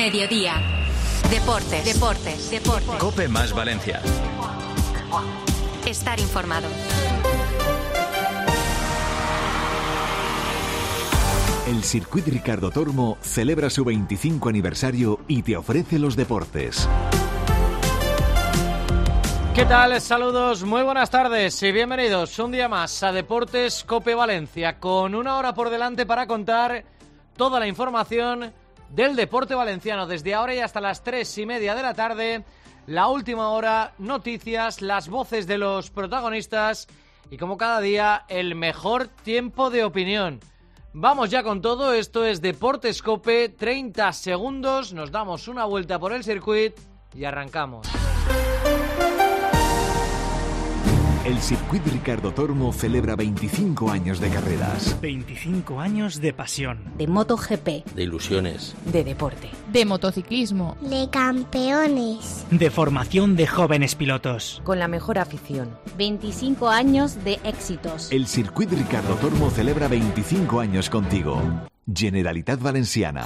mediodía. Deportes. COPE más Valencia. Estar informado. El Circuit Ricardo Tormo celebra su 25 aniversario y te ofrece los deportes. ¿Qué tal? Saludos, muy buenas tardes y bienvenidos un día más a Deportes COPE Valencia, con una hora por delante para contar toda la información del deporte valenciano, desde ahora y hasta las 3:30 de la tarde, la última hora, noticias, las voces de los protagonistas y, como cada día, el mejor tiempo de opinión. Vamos ya con todo, esto es Deportes COPE, 30 segundos, nos damos una vuelta por el circuit y arrancamos. El Circuit Ricardo Tormo celebra 25 años de carreras. 25 años de pasión. De MotoGP. De ilusiones. De deporte. De motociclismo. De campeones. De formación de jóvenes pilotos. Con la mejor afición. 25 años de éxitos. El Circuit Ricardo Tormo celebra 25 años contigo. Generalitat Valenciana.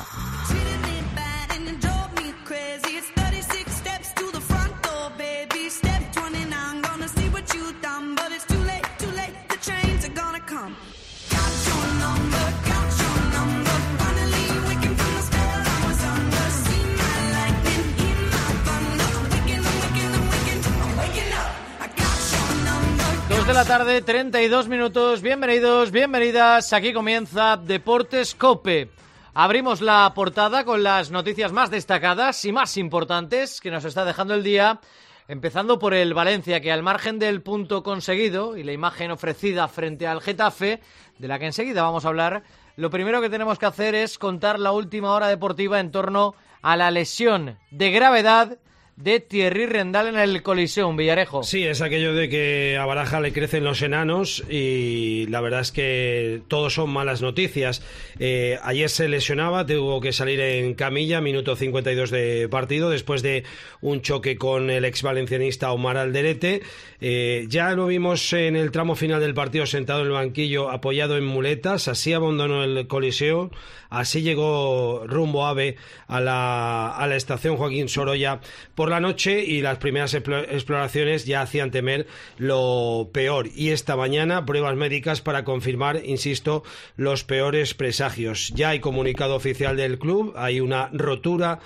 De la tarde, 32 minutos. Bienvenidos, bienvenidas. Aquí comienza Deportes COPE. Abrimos la portada con las noticias más destacadas y más importantes que nos está dejando el día, empezando por el Valencia, que al margen del punto conseguido y la imagen ofrecida frente al Getafe, de la que enseguida vamos a hablar, lo primero que tenemos que hacer es contar la última hora deportiva en torno a la lesión de gravedad de Thierry Rendal en el Coliseum, Villarejo. Sí, es aquello de que a Baraja le crecen los enanos y la verdad es que todos son malas noticias. Ayer se lesionaba, tuvo que salir en camilla, minuto 52 de partido, después de un choque con el ex valencianista Omar Alderete. Ya lo vimos en el tramo final del partido sentado en el banquillo apoyado en muletas, así abandonó el Coliseo, así llegó rumbo AVE a la estación Joaquín Sorolla por la noche, y las primeras exploraciones ya hacían temer lo peor, y esta mañana pruebas médicas para confirmar, insisto, los peores presagios. Ya hay comunicado oficial del club, hay una rotura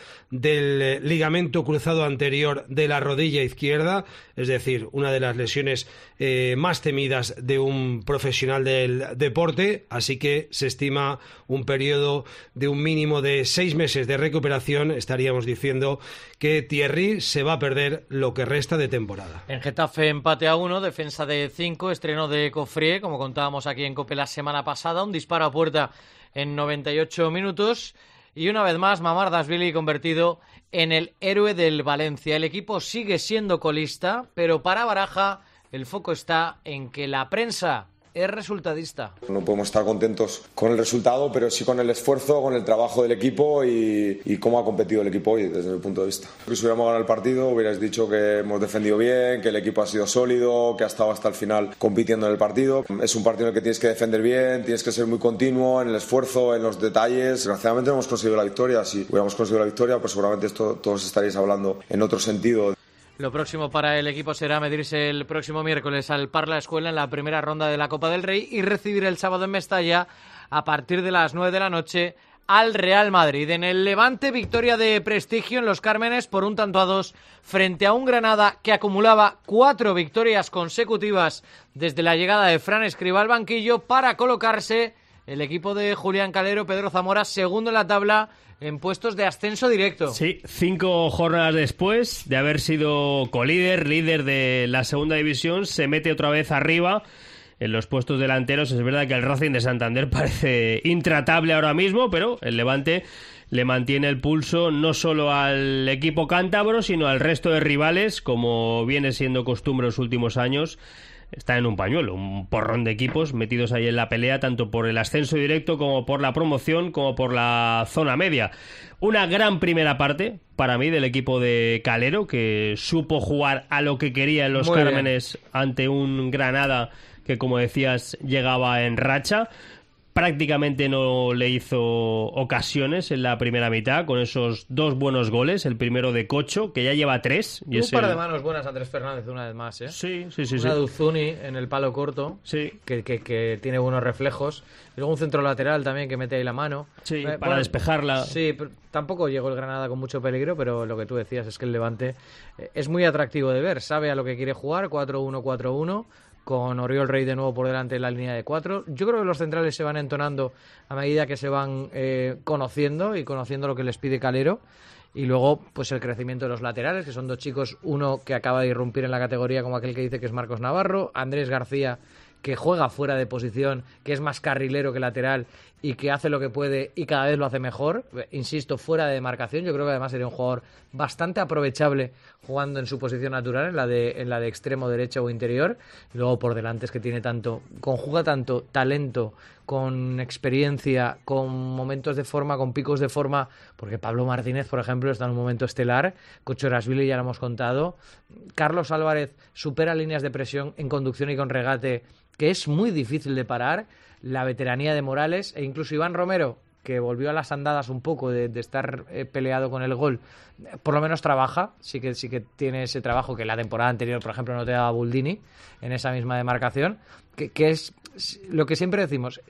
del ligamento cruzado anterior de la rodilla izquierda, es decir, una de las lesiones más temidas de un profesional del deporte, así que se estima un periodo de un mínimo de 6 meses de recuperación. Estaríamos diciendo que Thierry se va a perder lo que resta de temporada. En Getafe, empate a 1, defensa de 5, estreno de Cofré, como contábamos aquí en COPE la semana pasada, un disparo a puerta en 98 minutos. Y una vez más, Mamardashvili convertido en el héroe del Valencia. El equipo sigue siendo colista, pero para Baraja el foco está en que la prensa es resultadista. No podemos estar contentos con el resultado, pero sí con el esfuerzo, con el trabajo del equipo y cómo ha competido el equipo hoy, desde mi punto de vista. Si hubiéramos ganado el partido, hubierais dicho que hemos defendido bien, que el equipo ha sido sólido, que ha estado hasta el final compitiendo en el partido. Es un partido en el que tienes que defender bien, tienes que ser muy continuo en el esfuerzo, en los detalles. Desgraciadamente no hemos conseguido la victoria. Si hubiéramos conseguido la victoria, pues seguramente esto todos estaríais hablando en otro sentido. Lo próximo para el equipo será medirse el próximo miércoles al Parla Escuela en la primera ronda de la Copa del Rey y recibir el sábado en Mestalla a partir de las 9 de la noche al Real Madrid. En el Levante, victoria de prestigio en Los Cármenes por 1-2 frente a un Granada que acumulaba 4 victorias consecutivas desde la llegada de Fran Escribá al banquillo para colocarse el equipo de Julián Calero, Pedro Zamora, segundo en la tabla en puestos de ascenso directo. Sí, 5 jornadas después de haber sido líder de la segunda división, se mete otra vez arriba en los puestos delanteros. Es verdad que el Racing de Santander parece intratable ahora mismo, pero el Levante le mantiene el pulso no solo al equipo cántabro, sino al resto de rivales, como viene siendo costumbre los últimos años. Está en un pañuelo, un porrón de equipos metidos ahí en la pelea, tanto por el ascenso directo como por la promoción, como por la zona media. Una gran primera parte, para mí, del equipo de Calero, que supo jugar a lo que quería en Los Cármenes ante un Granada que, como decías, llegaba en racha. prácticamente no le hizo ocasiones en la primera mitad, con esos 2 buenos goles, el primero de Cocho, que ya lleva 3. Y un par de manos buenas Andrés Fernández una vez más, ¿eh? Sí. Una de Uzuni en el palo corto, que tiene buenos reflejos. Y luego un centro lateral también que mete ahí la mano. Sí, para despejarla. Sí, pero tampoco llegó el Granada con mucho peligro, pero lo que tú decías es que el Levante es muy atractivo de ver. Sabe a lo que quiere jugar, 4-1-4-1, con Oriol Rey de nuevo por delante en la línea de 4. Yo creo que los centrales se van entonando a medida que se van conociendo lo que les pide Calero. Y luego, pues el crecimiento de los laterales, que son 2 chicos, uno que acaba de irrumpir en la categoría como aquel que dice que es Marcos Navarro, Andrés García, que juega fuera de posición, que es más carrilero que lateral y que hace lo que puede y cada vez lo hace mejor, insisto, fuera de demarcación. Yo creo que además sería un jugador bastante aprovechable jugando en su posición natural, en la de extremo derecho o interior. Y luego por delante es que conjuga tanto talento con experiencia, con momentos de forma, con picos de forma, porque Pablo Martínez, por ejemplo, está en un momento estelar, Cochorasvili ya lo hemos contado, Carlos Álvarez supera líneas de presión en conducción y con regate, que es muy difícil de parar, la veteranía de Morales e incluso Iván Romero, que volvió a las andadas un poco de estar peleado con el gol, por lo menos trabaja, sí que tiene ese trabajo que la temporada anterior, por ejemplo, no te daba Buldini en esa misma demarcación, que es lo que siempre decimos,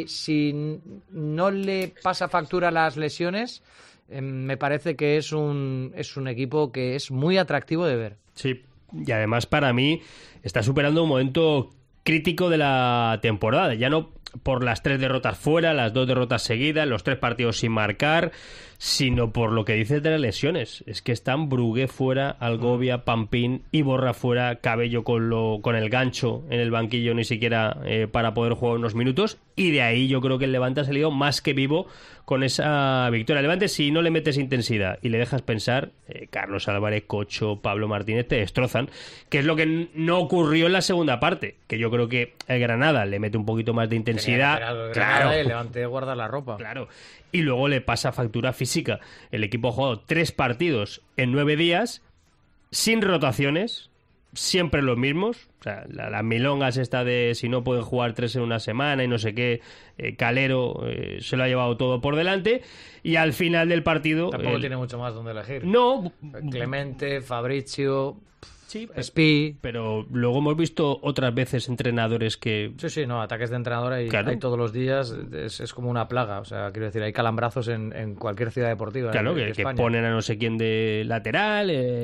si no le pasa factura las lesiones, me parece que es un equipo que es muy atractivo de ver. Sí, y además para mí está superando un momento crítico de la temporada, ya no por las 3 derrotas fuera, las 2 derrotas seguidas, los 3 partidos sin marcar, sino por lo que dices de las lesiones. Es que están Brugué fuera, Algovia, Pampín, Iborra fuera, Cabello con el gancho en el banquillo ni siquiera para poder jugar unos minutos, y de ahí yo creo que el Levante ha salido más que vivo con esa victoria. El Levante, si no le metes intensidad y le dejas pensar, Carlos Álvarez, Cocho, Pablo Martínez te destrozan, que es lo que no ocurrió en la segunda parte, que yo creo que el Granada le mete un poquito más de intensidad, claro, el Levante guarda la ropa, claro, y luego le pasa factura física. El equipo ha jugado 3 partidos en 9 días sin rotaciones, siempre los mismos. O sea, las milongas esta de si no pueden jugar 3 en una semana y no sé qué, Calero se lo ha llevado todo por delante, y al final del partido tampoco tiene mucho más donde elegir. No, Clemente, Fabricio, sí, Spi. Pero luego hemos visto otras veces entrenadores que... Sí, no, ataques de entrenador hay todos los días, es como una plaga. O sea, quiero decir, hay calambrazos en cualquier ciudad deportiva. Claro, que ponen a no sé quién de lateral,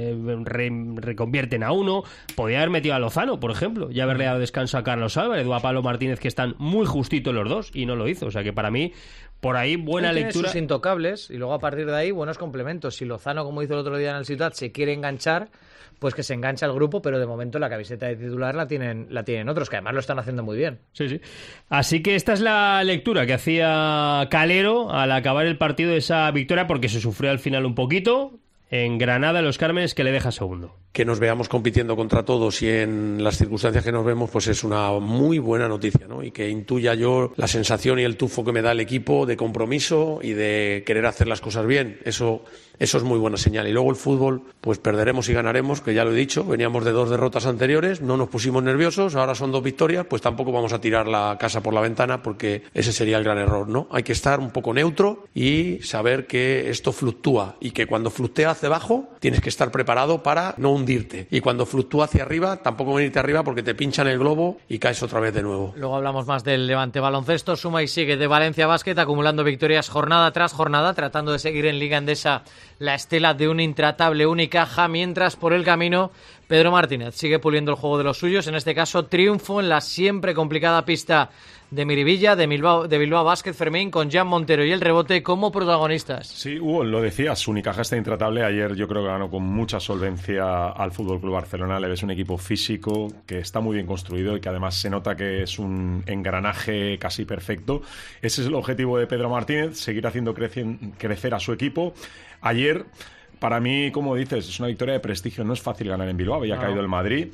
reconvierten a uno. Podría haber metido a Lozano, por ejemplo, y haberle dado descanso a Carlos Álvarez o a Pablo Martínez, que están muy justitos los dos, y no lo hizo. O sea, que para mí, por ahí, buena lectura. Sus intocables, y luego a partir de ahí, buenos complementos. Si Lozano, como hizo el otro día en el Ciutat, se quiere enganchar, pues que se engancha al grupo, pero de momento la camiseta de titular la tienen otros, que además lo están haciendo muy bien. Sí. Así que esta es la lectura que hacía Calero al acabar el partido de esa victoria, porque se sufrió al final un poquito en Granada, Los Cármenes, que le deja segundo. Que nos veamos compitiendo contra todos y en las circunstancias que nos vemos, pues es una muy buena noticia, ¿no? Y que intuya yo la sensación y el tufo que me da el equipo de compromiso y de querer hacer las cosas bien. Eso es muy buena señal. Y luego el fútbol, pues perderemos y ganaremos, que ya lo he dicho, veníamos de 2 derrotas anteriores, no nos pusimos nerviosos, ahora son 2 victorias, pues tampoco vamos a tirar la casa por la ventana, porque ese sería el gran error, ¿no? Hay que estar un poco neutro y saber que esto fluctúa, y que cuando fluctúa hacia abajo tienes que estar preparado para no hundirte, y cuando fluctúa hacia arriba tampoco venirte arriba porque te pinchan el globo y caes otra vez de nuevo. Luego hablamos más del Levante Baloncesto. Suma y sigue de Valencia Basket, acumulando victorias jornada tras jornada, tratando de seguir en Liga Endesa la estela de un intratable Unicaja, mientras por el camino Pedro Martínez sigue puliendo el juego de los suyos, en este caso triunfo en la siempre complicada pista de Miribilla, de Bilbao Basket, Fermín, con Jan Montero y el rebote como protagonistas. Sí, Hugo, lo decías, Unicaja está intratable. Ayer yo creo que ganó con mucha solvencia al FC Barcelona. Le ves un equipo físico que está muy bien construido y que además se nota que es un engranaje casi perfecto. Ese es el objetivo de Pedro Martínez, seguir haciendo crecer a su equipo. Ayer, para mí, como dices, es una victoria de prestigio. No es fácil ganar en Bilbao, había caído el Madrid,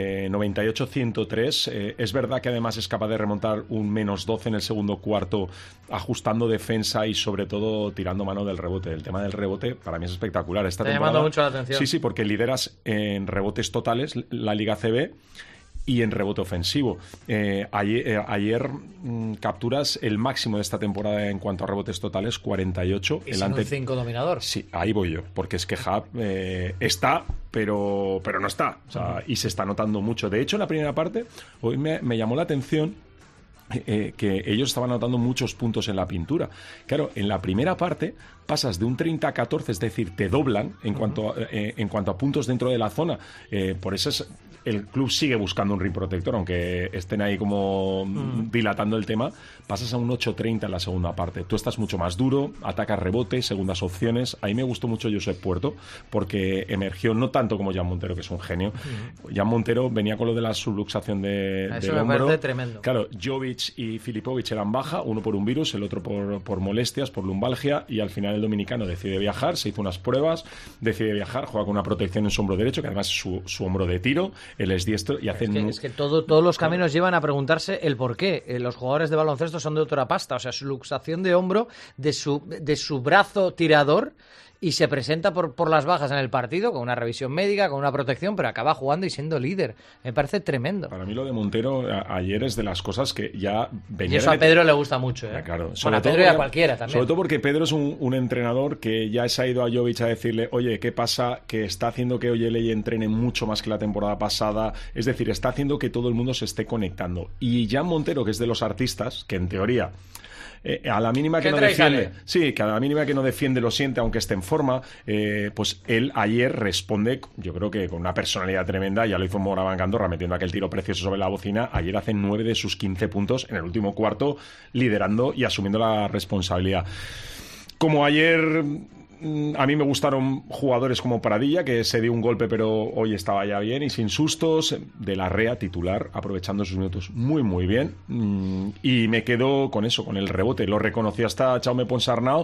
98-103. Es verdad que además es capaz de remontar un -12 en el segundo cuarto, ajustando defensa y sobre todo tirando mano del rebote. El tema del rebote para mí es espectacular. Esta temporada, llamando mucho la atención. Sí, porque lideras en rebotes totales la Liga CB. y en rebote ofensivo. Ayer capturas el máximo de esta temporada en cuanto a rebotes totales, 48. ¿Y un 5 dominador? Sí, ahí voy yo, porque es que Hub está, pero no está. O sea, y se está notando mucho. De hecho, en la primera parte, hoy me llamó la atención que ellos estaban anotando muchos puntos en la pintura. Claro, en la primera parte pasas de un 30-14, es decir, te doblan en cuanto a puntos dentro de la zona. Por eso el club sigue buscando un rim protector, aunque estén ahí como dilatando el tema. Pasas a un 8-30 en la segunda parte. Tú estás mucho más duro, atacas rebote, segundas opciones. A mí me gustó mucho Josep Puerto, porque emergió no tanto como Jan Montero, que es un genio. Jan Montero venía con lo de la subluxación del hombro. Eso me parece tremendo. Claro, Jovic y Filipovic eran baja, uno por un virus, el otro por molestias, por lumbalgia, y al final el dominicano decide viajar, se hizo unas pruebas, decide viajar, juega con una protección en su hombro derecho, que además es su hombro de tiro, él es diestro, y hacen... Es que todos los caminos llevan a preguntarse el por qué. Los jugadores de baloncesto son de otra pasta, o sea, su luxación de hombro de su brazo tirador, y se presenta por las bajas en el partido con una revisión médica, con una protección, pero acaba jugando y siendo líder. Me parece tremendo. Para mí lo de Montero ayer es de las cosas que ya venía... Y eso a Pedro le gusta mucho, ¿eh? Claro. Bueno, a Pedro y a cualquiera también. Sobre todo porque Pedro es un entrenador que ya se ha ido a Jovic a decirle, oye, ¿qué pasa? Que está haciendo que Oyeleye entrene mucho más que la temporada pasada. Es decir, está haciendo que todo el mundo se esté conectando. Y Jan Montero, que es de los artistas, que en teoría... a la mínima que no defiende, sí, que a la mínima que no defiende lo siente, aunque esté en forma, pues él ayer responde, yo creo que con una personalidad tremenda. Ya lo hizo Moraván Andorra metiendo aquel tiro precioso sobre la bocina. Ayer hace 9 de sus 15 puntos en el último cuarto, liderando y asumiendo la responsabilidad. Como ayer... A mí me gustaron jugadores como Pradilla, que se dio un golpe pero hoy estaba ya bien y sin sustos. De la Rea, titular, aprovechando sus minutos muy muy bien, y me quedo con eso, con el rebote. Lo reconoció hasta Jaume Ponsarnau,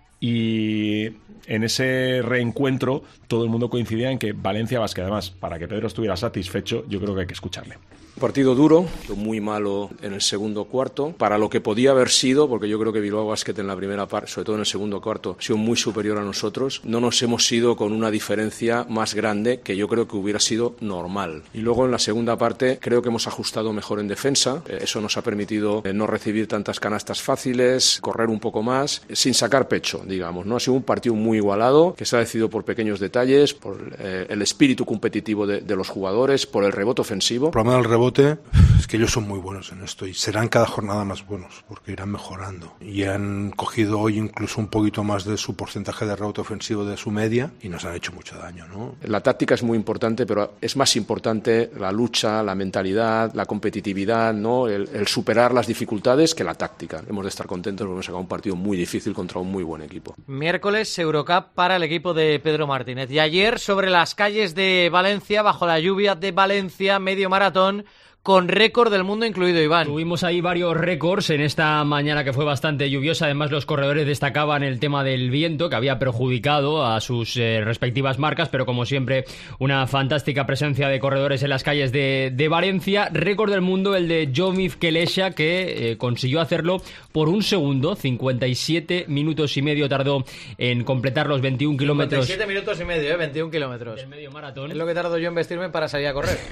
y en ese reencuentro todo el mundo coincidía en que Valencia Basket, además, para que Pedro estuviera satisfecho, yo creo que hay que escucharle. Partido duro, muy malo en el segundo cuarto, para lo que podía haber sido, porque yo creo que Bilbao Basket en la primera parte, sobre todo en el segundo cuarto, ha sido muy superior a nosotros. No nos hemos ido con una diferencia más grande que yo creo que hubiera sido normal. Y luego en la segunda parte creo que hemos ajustado mejor en defensa. Eso nos ha permitido no recibir tantas canastas fáciles, correr un poco más, sin sacar pecho, digamos, ¿no? Ha sido un partido muy igualado, que se ha decidido por pequeños detalles, por el espíritu competitivo de los jugadores, por el rebote ofensivo. El problema del rebote es que ellos son muy buenos en esto y serán cada jornada más buenos porque irán mejorando, y han cogido hoy incluso un poquito más de su porcentaje de rebote ofensivo de su media y nos han hecho mucho daño, ¿no? La táctica es muy importante, pero es más importante la lucha, la mentalidad, la competitividad, ¿no? El superar las dificultades que la táctica. Hemos de estar contentos porque hemos sacado un partido muy difícil contra un muy buen equipo. Miércoles Eurocup para el equipo de Pedro Martínez, y ayer sobre las calles de Valencia, bajo la lluvia de Valencia, medio maratón con récord del mundo incluido, Iván. Tuvimos ahí varios récords en esta mañana que fue bastante lluviosa. Además, los corredores destacaban el tema del viento, que había perjudicado a sus respectivas marcas, pero como siempre, una fantástica presencia de corredores en las calles de Valencia. Récord del mundo el de Jomif Kelesha, que consiguió hacerlo por un segundo. 57 minutos y medio tardó en completar los 21 kilómetros. 57 minutos y medio, 21 kilómetros. Del medio maratón. Es lo que tardo yo en vestirme para salir a correr.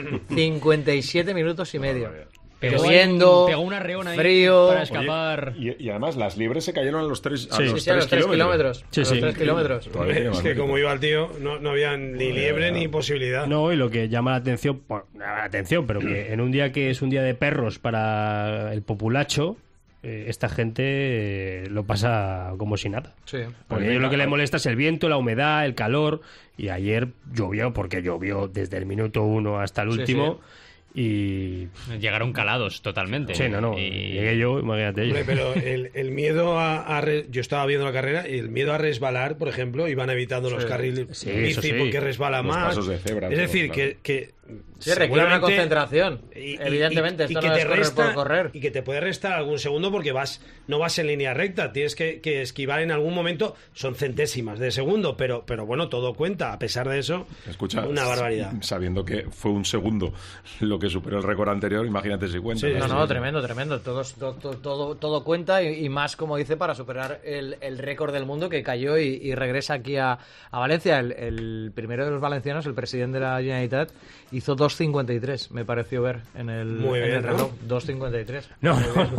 57 minutos y medio. Pegó una reona ahí frío para escapar. Oye, y además las libres se cayeron a los 3 kilómetros. Sí, sí. 3 kilómetros. Es que como iba el tío, no había ni liebre ni posibilidad. No, y lo que llama la atención, pero que en un día que es un día de perros para el populacho, esta gente lo pasa como si nada. Sí. Porque a ellos lo que les molesta es el viento, la humedad, el calor. Y ayer llovió, porque llovió desde el minuto 1 hasta el último. Y llegaron calados totalmente. Sí, no. Llegué yo, imagínate. Hombre, pero el miedo yo estaba viendo la carrera, y el miedo a resbalar, por ejemplo, iban evitando los carriles bici porque resbala los más. Pasos de cebra, es decir, claro. que sí, requiere una concentración. Evidentemente, esto no es correr por correr. Y que te puede restar algún segundo porque no vas en línea recta. Tienes que esquivar en algún momento. Son centésimas de segundo, pero bueno, todo cuenta. A pesar de eso, escucha, una barbaridad. Sabiendo que fue un segundo lo que superó el récord anterior, imagínate si cuenta. Sí, tremendo. Todo cuenta, y más, como dice, para superar el récord del mundo que cayó y regresa aquí a Valencia. El primero de los valencianos, el presidente de la Generalitat, hizo Hizo 2.53, me pareció ver en el reloj. 2.53. No,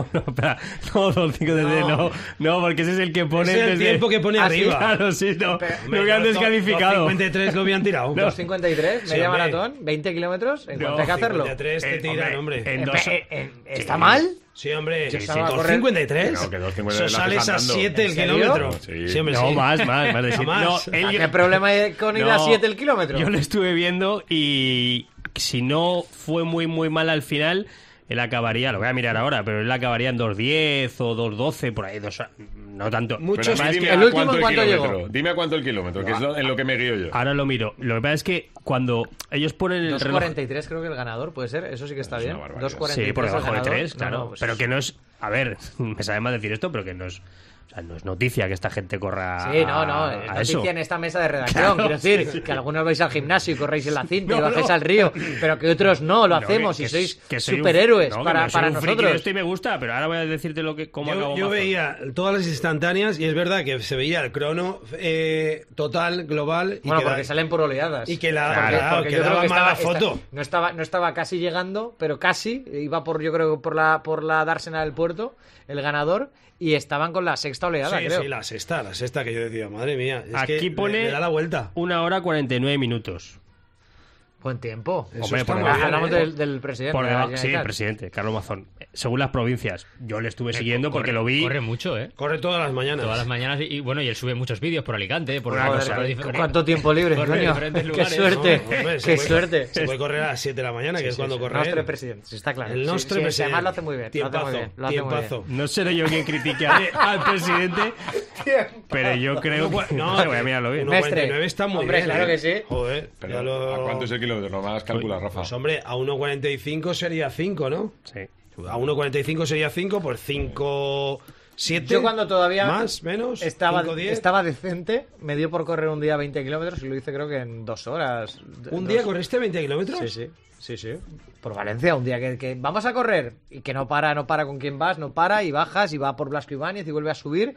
2.53 no, porque ese es el que pone... Es el tiempo que pone arriba. Sí, claro, sí, no. Lo que han descalificado. 2.53 lo habían tirado. 2.53, media maratón, 20 kilómetros, ¿en cuánto hay que hacerlo? 53 te tiran, hombre. ¿Está mal? Sí, hombre, Yo estaba 2.53. Que 2.53 Eso sales a 7 el kilómetro. Sí, hombre, no, sí. más de 7. ¿Qué problema hay con ir a 7 el kilómetro? Yo lo estuve viendo y si no fue muy mal al final, él acabaría, lo voy a mirar ahora, pero él acabaría en 2.10 o 2.12, por ahí, no tanto. Muchos más que ¿El último cuánto llegó? Dime a cuánto el kilómetro, que es en lo que me guío yo. Ahora lo miro. Lo que pasa es que cuando ellos ponen el reloj... 2.43 creo que el ganador, puede ser, eso sí que está bien. 2.43 sí, por debajo de 3, claro. No, pues pero que no es... A ver, me sabe mal decir esto, pero que no es... O sea, no es noticia que esta gente corra. Sí, no, es noticia eso. en esta mesa de redacción. Quiero decir, que algunos vais al gimnasio y corréis en la cinta y bajáis al río, pero que otros no, lo hacemos y sois superhéroes para nosotros. Esto y me gusta, pero ahora voy a decirte cómo acabó. Yo veía todas las instantáneas y es verdad que se veía el crono total, global. Y porque salen por oleadas. Y que porque yo creo que estaba, foto. No estaba casi llegando, pero casi. Iba yo creo por la dársena del puerto, el ganador. Y estaban con la sexta oleada, creo. Sí, la sexta que yo decía, madre mía. Es aquí que pone le da la vuelta. 1 hora 49 minutos. Buen tiempo. Hombre, hablamos del presidente. Sí, el presidente, Carlos Mazón. Según las provincias, yo le estuve siguiendo porque lo vi. Corre mucho, ¿eh? Corre todas las mañanas. Todas las mañanas y él sube muchos vídeos por Alicante, por ¿Cuánto tiempo libre, coño? ¡Qué suerte! ¡Qué suerte! Se puede correr a las 7 de la mañana, que es cuando corre. Nostre presidente, sí, está claro. El nostre presidente. Además lo hace muy bien. Tiempazo. No seré yo quien critique al presidente, pero yo creo que... No, voy a mirarlo bien. 1.49 está muy bien. Claro que sí. Joder. ¿A cuánto es el kilómetro? No me hagas calcular, Rafa. Pues hombre, a 1.45 sería 5, ¿no? Sí. A 1.45 sería 5, pues 5... 7. Yo cuando todavía más, menos, estaba 5, 10. Estaba decente, me dio por correr un día 20 kilómetros y lo hice creo que en 2 horas. ¿Día corriste 20 kilómetros? Sí. Por Valencia, un día que vamos a correr y que no para con quién vas, no para y bajas y va por Blasco Ibáñez y vuelve a subir.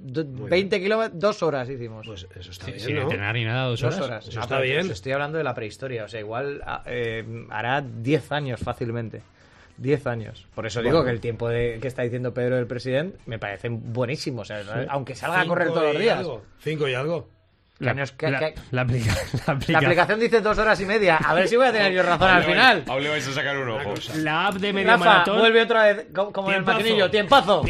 20 kilómetros, 2 horas hicimos. Pues eso está bien, sin ¿no? entrenar ni nada, 2 horas. Eso está bien. Pues estoy hablando de la prehistoria, o sea, igual hará 10 años fácilmente. 10 años. Por eso digo que el tiempo que está diciendo Pedro del presidente me parece buenísimo. O sea, aunque salga a correr todos los días. 5 y algo. La aplicación dice 2 horas y media. A ver si voy a tener yo razón al final. Aún le vais a sacar un ojo. La app de media Rafa, maratón. vuelve otra vez como en el maquinillo. Tiempazo.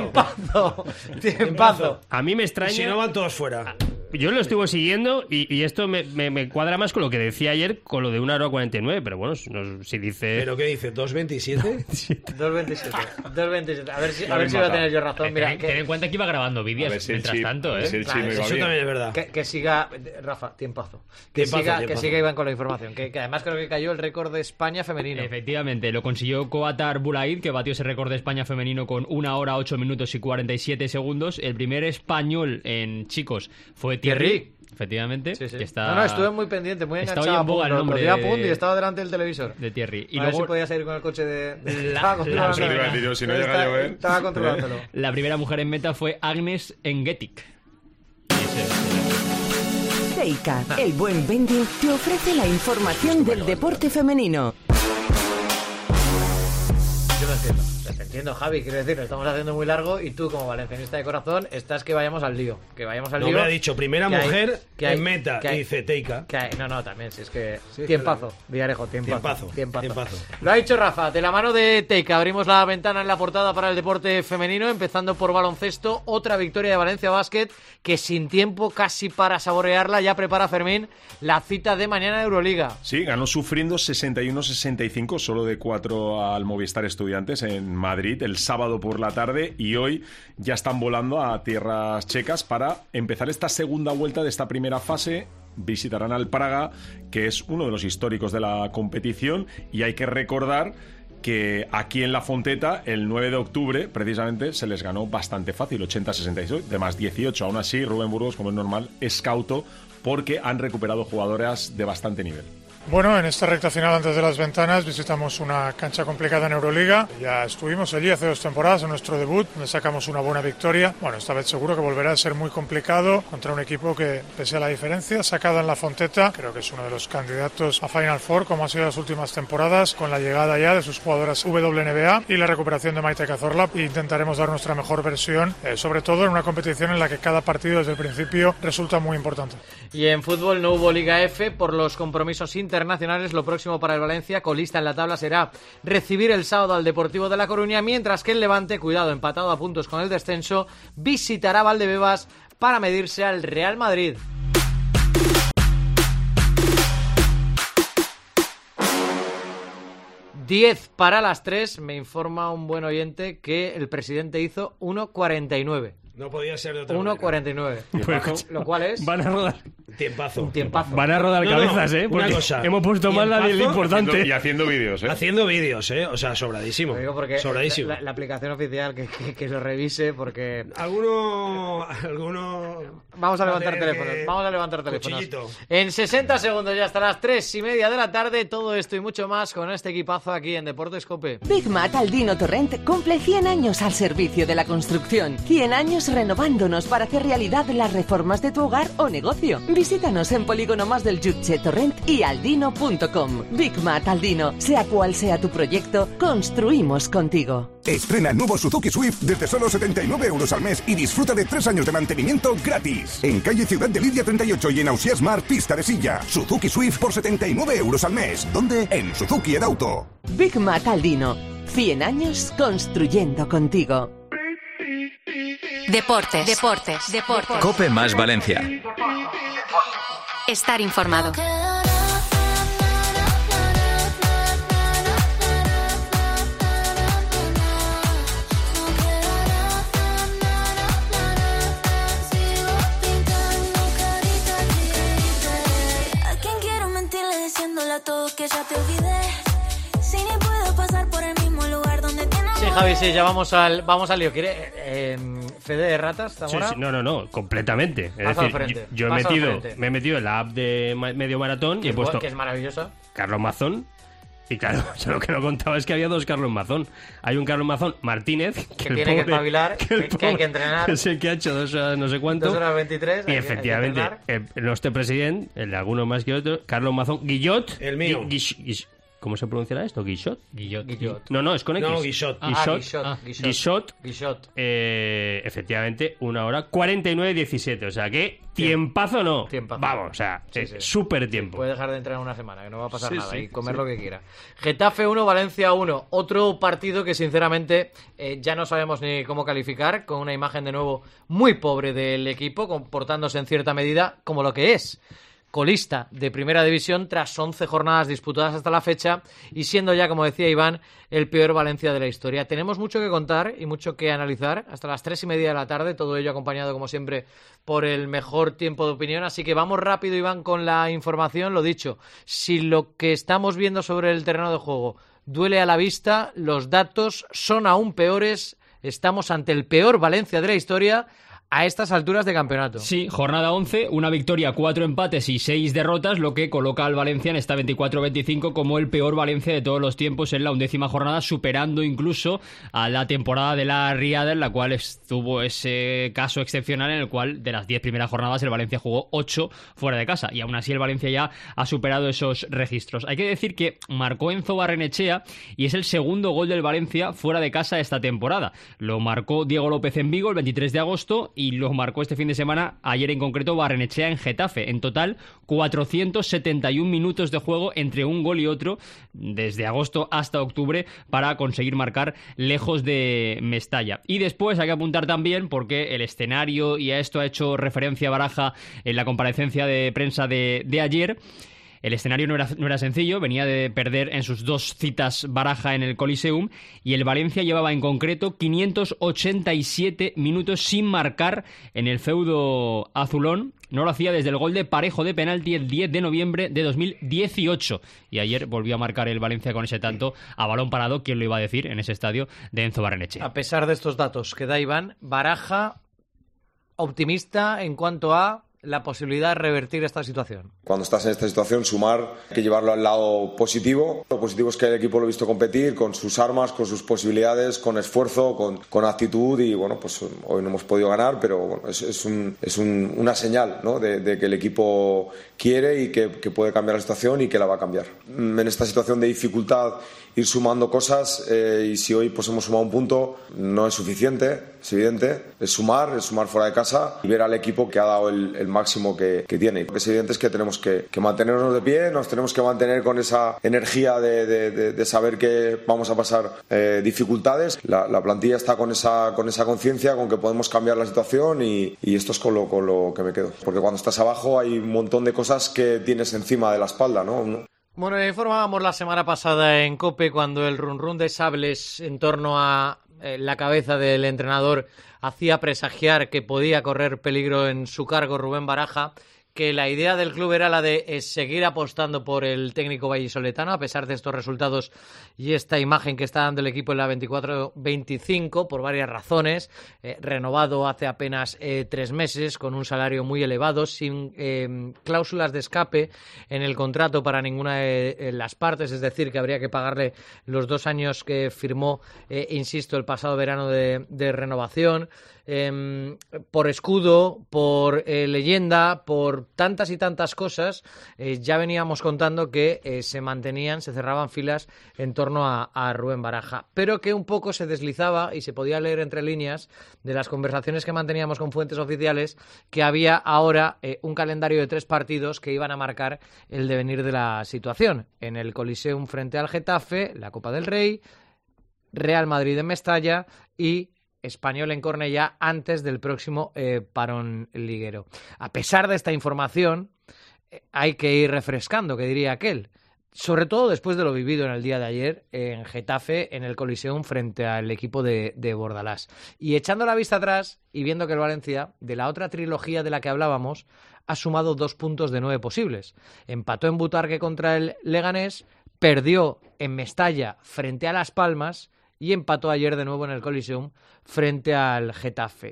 A mí me extraña. Y si no van todos fuera. Yo lo estuve siguiendo y esto me cuadra más con lo que decía ayer, con lo de 1 hora 49, pero bueno, si dice... ¿Pero qué dice? ¿2.27? 2.27. A ver si voy a tener yo razón. Mira, ten en cuenta que iba grabando vídeos mientras tanto, ¿eh? Eso también es verdad. Que siga... Rafa, tiempazo. Que siga Iván con la información. Que además creo que cayó el récord de España femenino. Efectivamente, lo consiguió Coatar Bulaid, que batió ese récord de España femenino con 1 hora 8 minutos y 47 segundos. El primer español en chicos fue Thierry. Efectivamente. Sí. Que está... No, estuve muy pendiente, muy enganchado. Está hoy en boga el nombre y estaba delante del televisor. De Thierry. Y luego... ver si podía salir con el coche de... Estaba controlándolo. La primera mujer en meta fue Agnes Engetic. Teica, el buen vending, te ofrece la información del deporte femenino. Yo lo entiendo. Te entiendo, Javi, quiero decir, lo estamos haciendo muy largo y tú, como valencianista de corazón, estás que vayamos al lío. No me ha dicho primera mujer en meta y dice Teica. No, también, si es que... Tiempazo, Villarejo, tiempazo. Lo ha dicho Rafa, de la mano de Teica abrimos la ventana en la portada para el deporte femenino, empezando por baloncesto, otra victoria de Valencia Basket, que sin tiempo casi para saborearla, ya prepara Fermín la cita de mañana de Euroliga. Sí, ganó sufriendo 61-65, solo de 4 al Movistar Estudiantes en Madrid el sábado por la tarde, y hoy ya están volando a tierras checas para empezar esta segunda vuelta de esta primera fase. Visitarán al Praga, que es uno de los históricos de la competición, y hay que recordar que aquí en La Fonteta el 9 de octubre precisamente se les ganó bastante fácil, 80-66, de más 18. Aún así, Rubén Burgos, como es normal, es cauto porque han recuperado jugadoras de bastante nivel. Bueno, en esta recta final antes de las ventanas visitamos una cancha complicada en Euroliga. Ya estuvimos allí hace 2 temporadas en nuestro debut, donde sacamos una buena victoria. Bueno, esta vez seguro que volverá a ser muy complicado contra un equipo que, pese a la diferencia sacada en la Fonteta, creo que es uno de los candidatos a Final Four, como ha sido las últimas temporadas, con la llegada ya de sus jugadoras WNBA y la recuperación de Maite Cazorla. Intentaremos dar nuestra mejor versión, sobre todo en una competición en la que cada partido desde el principio resulta muy importante. Y en fútbol no hubo Liga F por los compromisos internacionales. Lo próximo para el Valencia, colista en la tabla, será recibir el sábado al Deportivo de La Coruña, mientras que el Levante, cuidado, empatado a puntos con el descenso, visitará Valdebebas para medirse al Real Madrid. ...10 para las 3, me informa un buen oyente que el presidente hizo 1.49. No podía ser de otra 1.49. Lo cual es... Van a rodar. Tiempazo. Un tiempazo. Van a rodar cabezas, Una cosa. Hemos puesto mal la del importante. Y haciendo vídeos, Haciendo vídeos, O sea, sobradísimo. Lo digo porque sobradísimo. La aplicación oficial que lo revise, porque... Alguno... Vamos a levantar teléfonos. Cuchillito. En 60 segundos ya hasta las 3:30 de la tarde. Todo esto y mucho más con este equipazo aquí en Deportes COPE. Big Mat Aldino Torrent cumple 100 años al servicio de la construcción. 100 años renovándonos para hacer realidad las reformas de tu hogar o negocio. Visítanos en Polígono Más del Jutge, Torrent y aldino.com. Big Mat Aldino, sea cual sea tu proyecto, construimos contigo. Estrena el nuevo Suzuki Swift desde solo 79 euros al mes y disfruta de 3 años de mantenimiento gratis. En calle Ciudad de Lidia 38 y en Ausiàs Mar, pista de silla. Suzuki Swift por 79 euros al mes. ¿Dónde? En Suzuki Edauto. Big Mat Aldino, 100 años construyendo contigo. Deportes. COPE más Valencia. Estar informado. A todos que ya te olvidé. Si ni puedo pasar por el mismo lugar donde tienes. Sí, Javi, sí, ya vamos al lío. ¿Quiere Fede de Ratas, Zamora? Sí, no, completamente. Es decir, yo me he metido en la app de Medio Maratón y he puesto... Que es maravillosa. Carlos Mazón. Y claro, yo lo que no contaba es que había 2 Carlos Mazón. Hay un Carlos Mazón Martínez, que tiene que espabilar, que hay que entrenar. Es el que ha hecho 2 horas no sé cuánto. 2 horas 23. Y efectivamente, el nuestro presidente, el de algunos más que otros, Carlos Mazón, Guillot. El mío. ¿Cómo se pronunciará esto? ¿Guillot? Guillot. No, es con X. No, Guillot. Guillot. Efectivamente, 1 hora 49:17. O sea que tiempazo no. Tiempazo. Vamos, o sea, súper tiempo. Puede dejar de entrenar una semana, que no va a pasar nada. Y comer lo que quiera. Getafe 1, Valencia 1. Otro partido que sinceramente ya no sabemos ni cómo calificar, con una imagen de nuevo muy pobre del equipo, comportándose en cierta medida como lo que es. Colista de Primera División tras 11 jornadas disputadas hasta la fecha y siendo ya, como decía Iván, el peor Valencia de la historia. Tenemos mucho que contar y mucho que analizar hasta las 3:30 de la tarde, todo ello acompañado, como siempre, por el mejor tiempo de opinión. Así que vamos rápido, Iván, con la información. Lo dicho, si lo que estamos viendo sobre el terreno de juego duele a la vista, los datos son aún peores. Estamos ante el peor Valencia de la historia a estas alturas de campeonato. Sí, jornada 11, una victoria, 4 empates y 6 derrotas, lo que coloca al Valencia en esta 24-25 como el peor Valencia de todos los tiempos en la 11ª jornada, superando incluso a la temporada de la Riada, en la cual estuvo ese caso excepcional en el cual de las 10 primeras jornadas el Valencia jugó 8 fuera de casa, y aún así el Valencia ya ha superado esos registros. Hay que decir que marcó Enzo Barrenechea y es el segundo gol del Valencia fuera de casa esta temporada. Lo marcó Diego López en Vigo el 23 de agosto y lo marcó este fin de semana, ayer en concreto, Barrenechea en Getafe. En total, 471 minutos de juego entre un gol y otro, desde agosto hasta octubre, para conseguir marcar lejos de Mestalla. Y después hay que apuntar también, porque el escenario, y a esto ha hecho referencia Baraja en la comparecencia de prensa de ayer, el escenario no era sencillo, venía de perder en sus 2 citas Baraja en el Coliseum y el Valencia llevaba en concreto 587 minutos sin marcar en el feudo azulón. No lo hacía desde el gol de Parejo de penalti el 10 de noviembre de 2018. Y ayer volvió a marcar el Valencia con ese tanto a balón parado, ¿quién lo iba a decir?, en ese estadio de Enzo Barrenechea. A pesar de estos datos que da Iván, Baraja optimista en cuanto a la posibilidad de revertir esta situación? Cuando estás en esta situación, sumar, hay que llevarlo al lado positivo. Lo positivo es que el equipo lo he visto competir con sus armas, con sus posibilidades, con esfuerzo, con actitud, y bueno, pues hoy no hemos podido ganar, pero bueno, es una señal, ¿no?, de que el equipo quiere y que puede cambiar la situación y que la va a cambiar. En esta situación de dificultad, ir sumando cosas, y si hoy pues hemos sumado un punto, no es suficiente, es evidente, es sumar fuera de casa y ver al equipo que ha dado el máximo que tiene. Lo que es evidente es que tenemos que mantenernos de pie, nos tenemos que mantener con esa energía de saber que vamos a pasar dificultades. La plantilla está con esa conciencia, con que podemos cambiar la situación, y esto es con lo que me quedo. Porque cuando estás abajo hay un montón de cosas que tienes encima de la espalda, ¿no? Bueno, informábamos la semana pasada en COPE cuando el run de sables en torno a la cabeza del entrenador hacía presagiar que podía correr peligro en su cargo Rubén Baraja, que la idea del club era la de seguir apostando por el técnico vallisoletano a pesar de estos resultados y esta imagen que está dando el equipo en la 24-25 por varias razones. Renovado hace apenas 3 meses con un salario muy elevado, sin cláusulas de escape en el contrato para ninguna de las partes, es decir, que habría que pagarle los 2 años que firmó, insisto, el pasado verano de renovación. Por escudo, por leyenda, por tantas y tantas cosas, ya veníamos contando que se cerraban filas en torno a Rubén Baraja, pero que un poco se deslizaba y se podía leer entre líneas de las conversaciones que manteníamos con fuentes oficiales que había ahora un calendario de 3 partidos que iban a marcar el devenir de la situación. En el Coliseum frente al Getafe, la Copa del Rey, Real Madrid en Mestalla y Español en Cornellá antes del próximo parón liguero. A pesar de esta información, hay que ir refrescando, que diría aquel, sobre todo después de lo vivido en el día de ayer en Getafe, en el Coliseum frente al equipo de Bordalás. Y echando la vista atrás y viendo que el Valencia, de la otra trilogía de la que hablábamos, ha sumado 2 puntos de 9 posibles. Empató en Butarque contra el Leganés, perdió en Mestalla frente a Las Palmas y empató ayer de nuevo en el Coliseum frente al Getafe.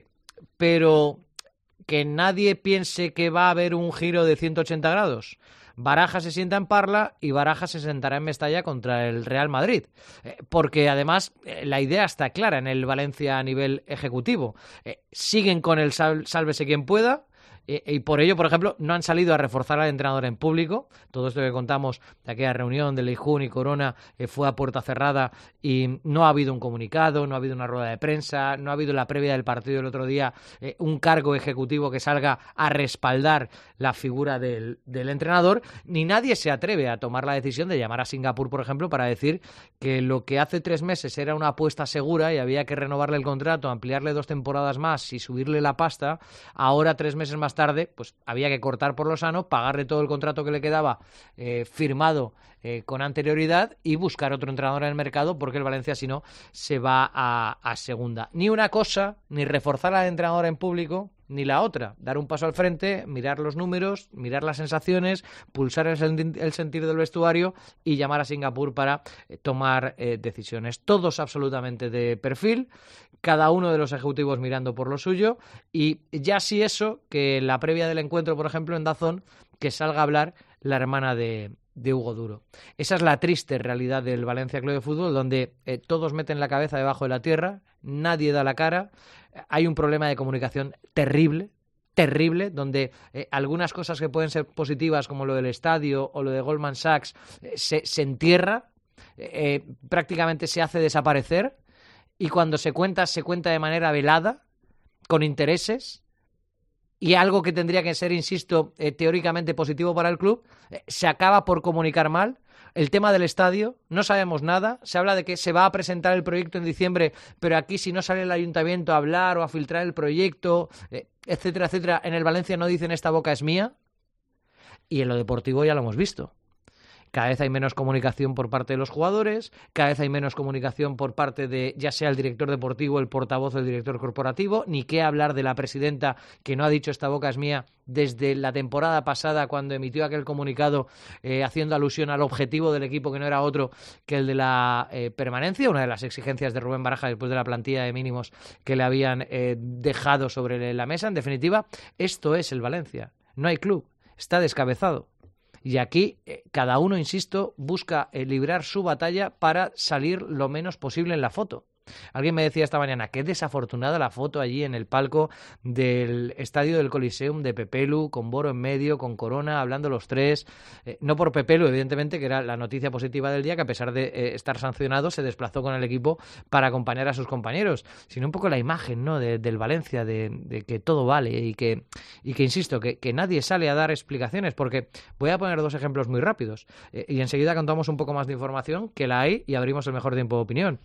Pero que nadie piense que va a haber un giro de 180 grados. Baraja se sienta en Parla y Baraja se sentará en Mestalla contra el Real Madrid. Porque además la idea está clara en el Valencia a nivel ejecutivo. Siguen con el sálvese quien pueda. Y por ello, por ejemplo, no han salido a reforzar al entrenador en público. Todo esto que contamos de aquella reunión de Leijún y Corona fue a puerta cerrada y no ha habido un comunicado, no ha habido una rueda de prensa, no ha habido la previa del partido del otro día un cargo ejecutivo que salga a respaldar la figura del entrenador, ni nadie se atreve a tomar la decisión de llamar a Singapur, por ejemplo, para decir que lo que hace 3 meses era una apuesta segura y había que renovarle el contrato, ampliarle 2 temporadas más y subirle la pasta, ahora 3 meses más tarde, pues había que cortar por lo sano, pagarle todo el contrato que le quedaba firmado con anterioridad y buscar otro entrenador en el mercado, porque el Valencia, si no, se va a segunda. Ni una cosa, ni reforzar al entrenador en público, ni la otra. Dar un paso al frente, mirar los números, mirar las sensaciones, pulsar el sentir del vestuario y llamar a Singapur para tomar decisiones. Todos absolutamente de perfil, cada uno de los ejecutivos mirando por lo suyo, y ya sí eso, que la previa del encuentro, por ejemplo, en DAZN, que salga a hablar la hermana de Hugo Duro. Esa es la triste realidad del Valencia Club de Fútbol, donde todos meten la cabeza debajo de la tierra, nadie da la cara, hay un problema de comunicación terrible, donde algunas cosas que pueden ser positivas, como lo del estadio o lo de Goldman Sachs, se entierra, prácticamente se hace desaparecer, y cuando se cuenta de manera velada, con intereses, y algo que tendría que ser, insisto, teóricamente positivo para el club, se acaba por comunicar mal. El tema del estadio, no sabemos nada. Se habla de que se va a presentar el proyecto en diciembre, pero aquí si no sale el ayuntamiento a hablar o a filtrar el proyecto, etcétera, etcétera, en el Valencia no dicen esta boca es mía. Y en lo deportivo ya lo hemos visto. Cada vez hay menos comunicación por parte de los jugadores, cada vez hay menos comunicación por parte de, ya sea el director deportivo, el portavoz o el director corporativo, ni qué hablar de la presidenta, que no ha dicho esta boca es mía desde la temporada pasada, cuando emitió aquel comunicado haciendo alusión al objetivo del equipo, que no era otro que el de la permanencia, una de las exigencias de Rubén Baraja después de la plantilla de mínimos que le habían dejado sobre la mesa. En definitiva, esto es el Valencia. No hay club, está descabezado. Y aquí cada uno, insisto, busca librar su batalla para salir lo menos posible en la foto. Alguien me decía esta mañana, qué desafortunada la foto allí en el palco del estadio del Coliseum de Pepelu, con Boro en medio, con Corona, hablando los tres. No por Pepelu, evidentemente, que era la noticia positiva del día, que a pesar de estar sancionado, se desplazó con el equipo para acompañar a sus compañeros, sino un poco la imagen, ¿no?, del Valencia, de que todo vale y que insisto, que nadie sale a dar explicaciones, porque voy a poner 2 ejemplos muy rápidos y enseguida contamos un poco más de información, que la hay, y abrimos el mejor tiempo de opinión.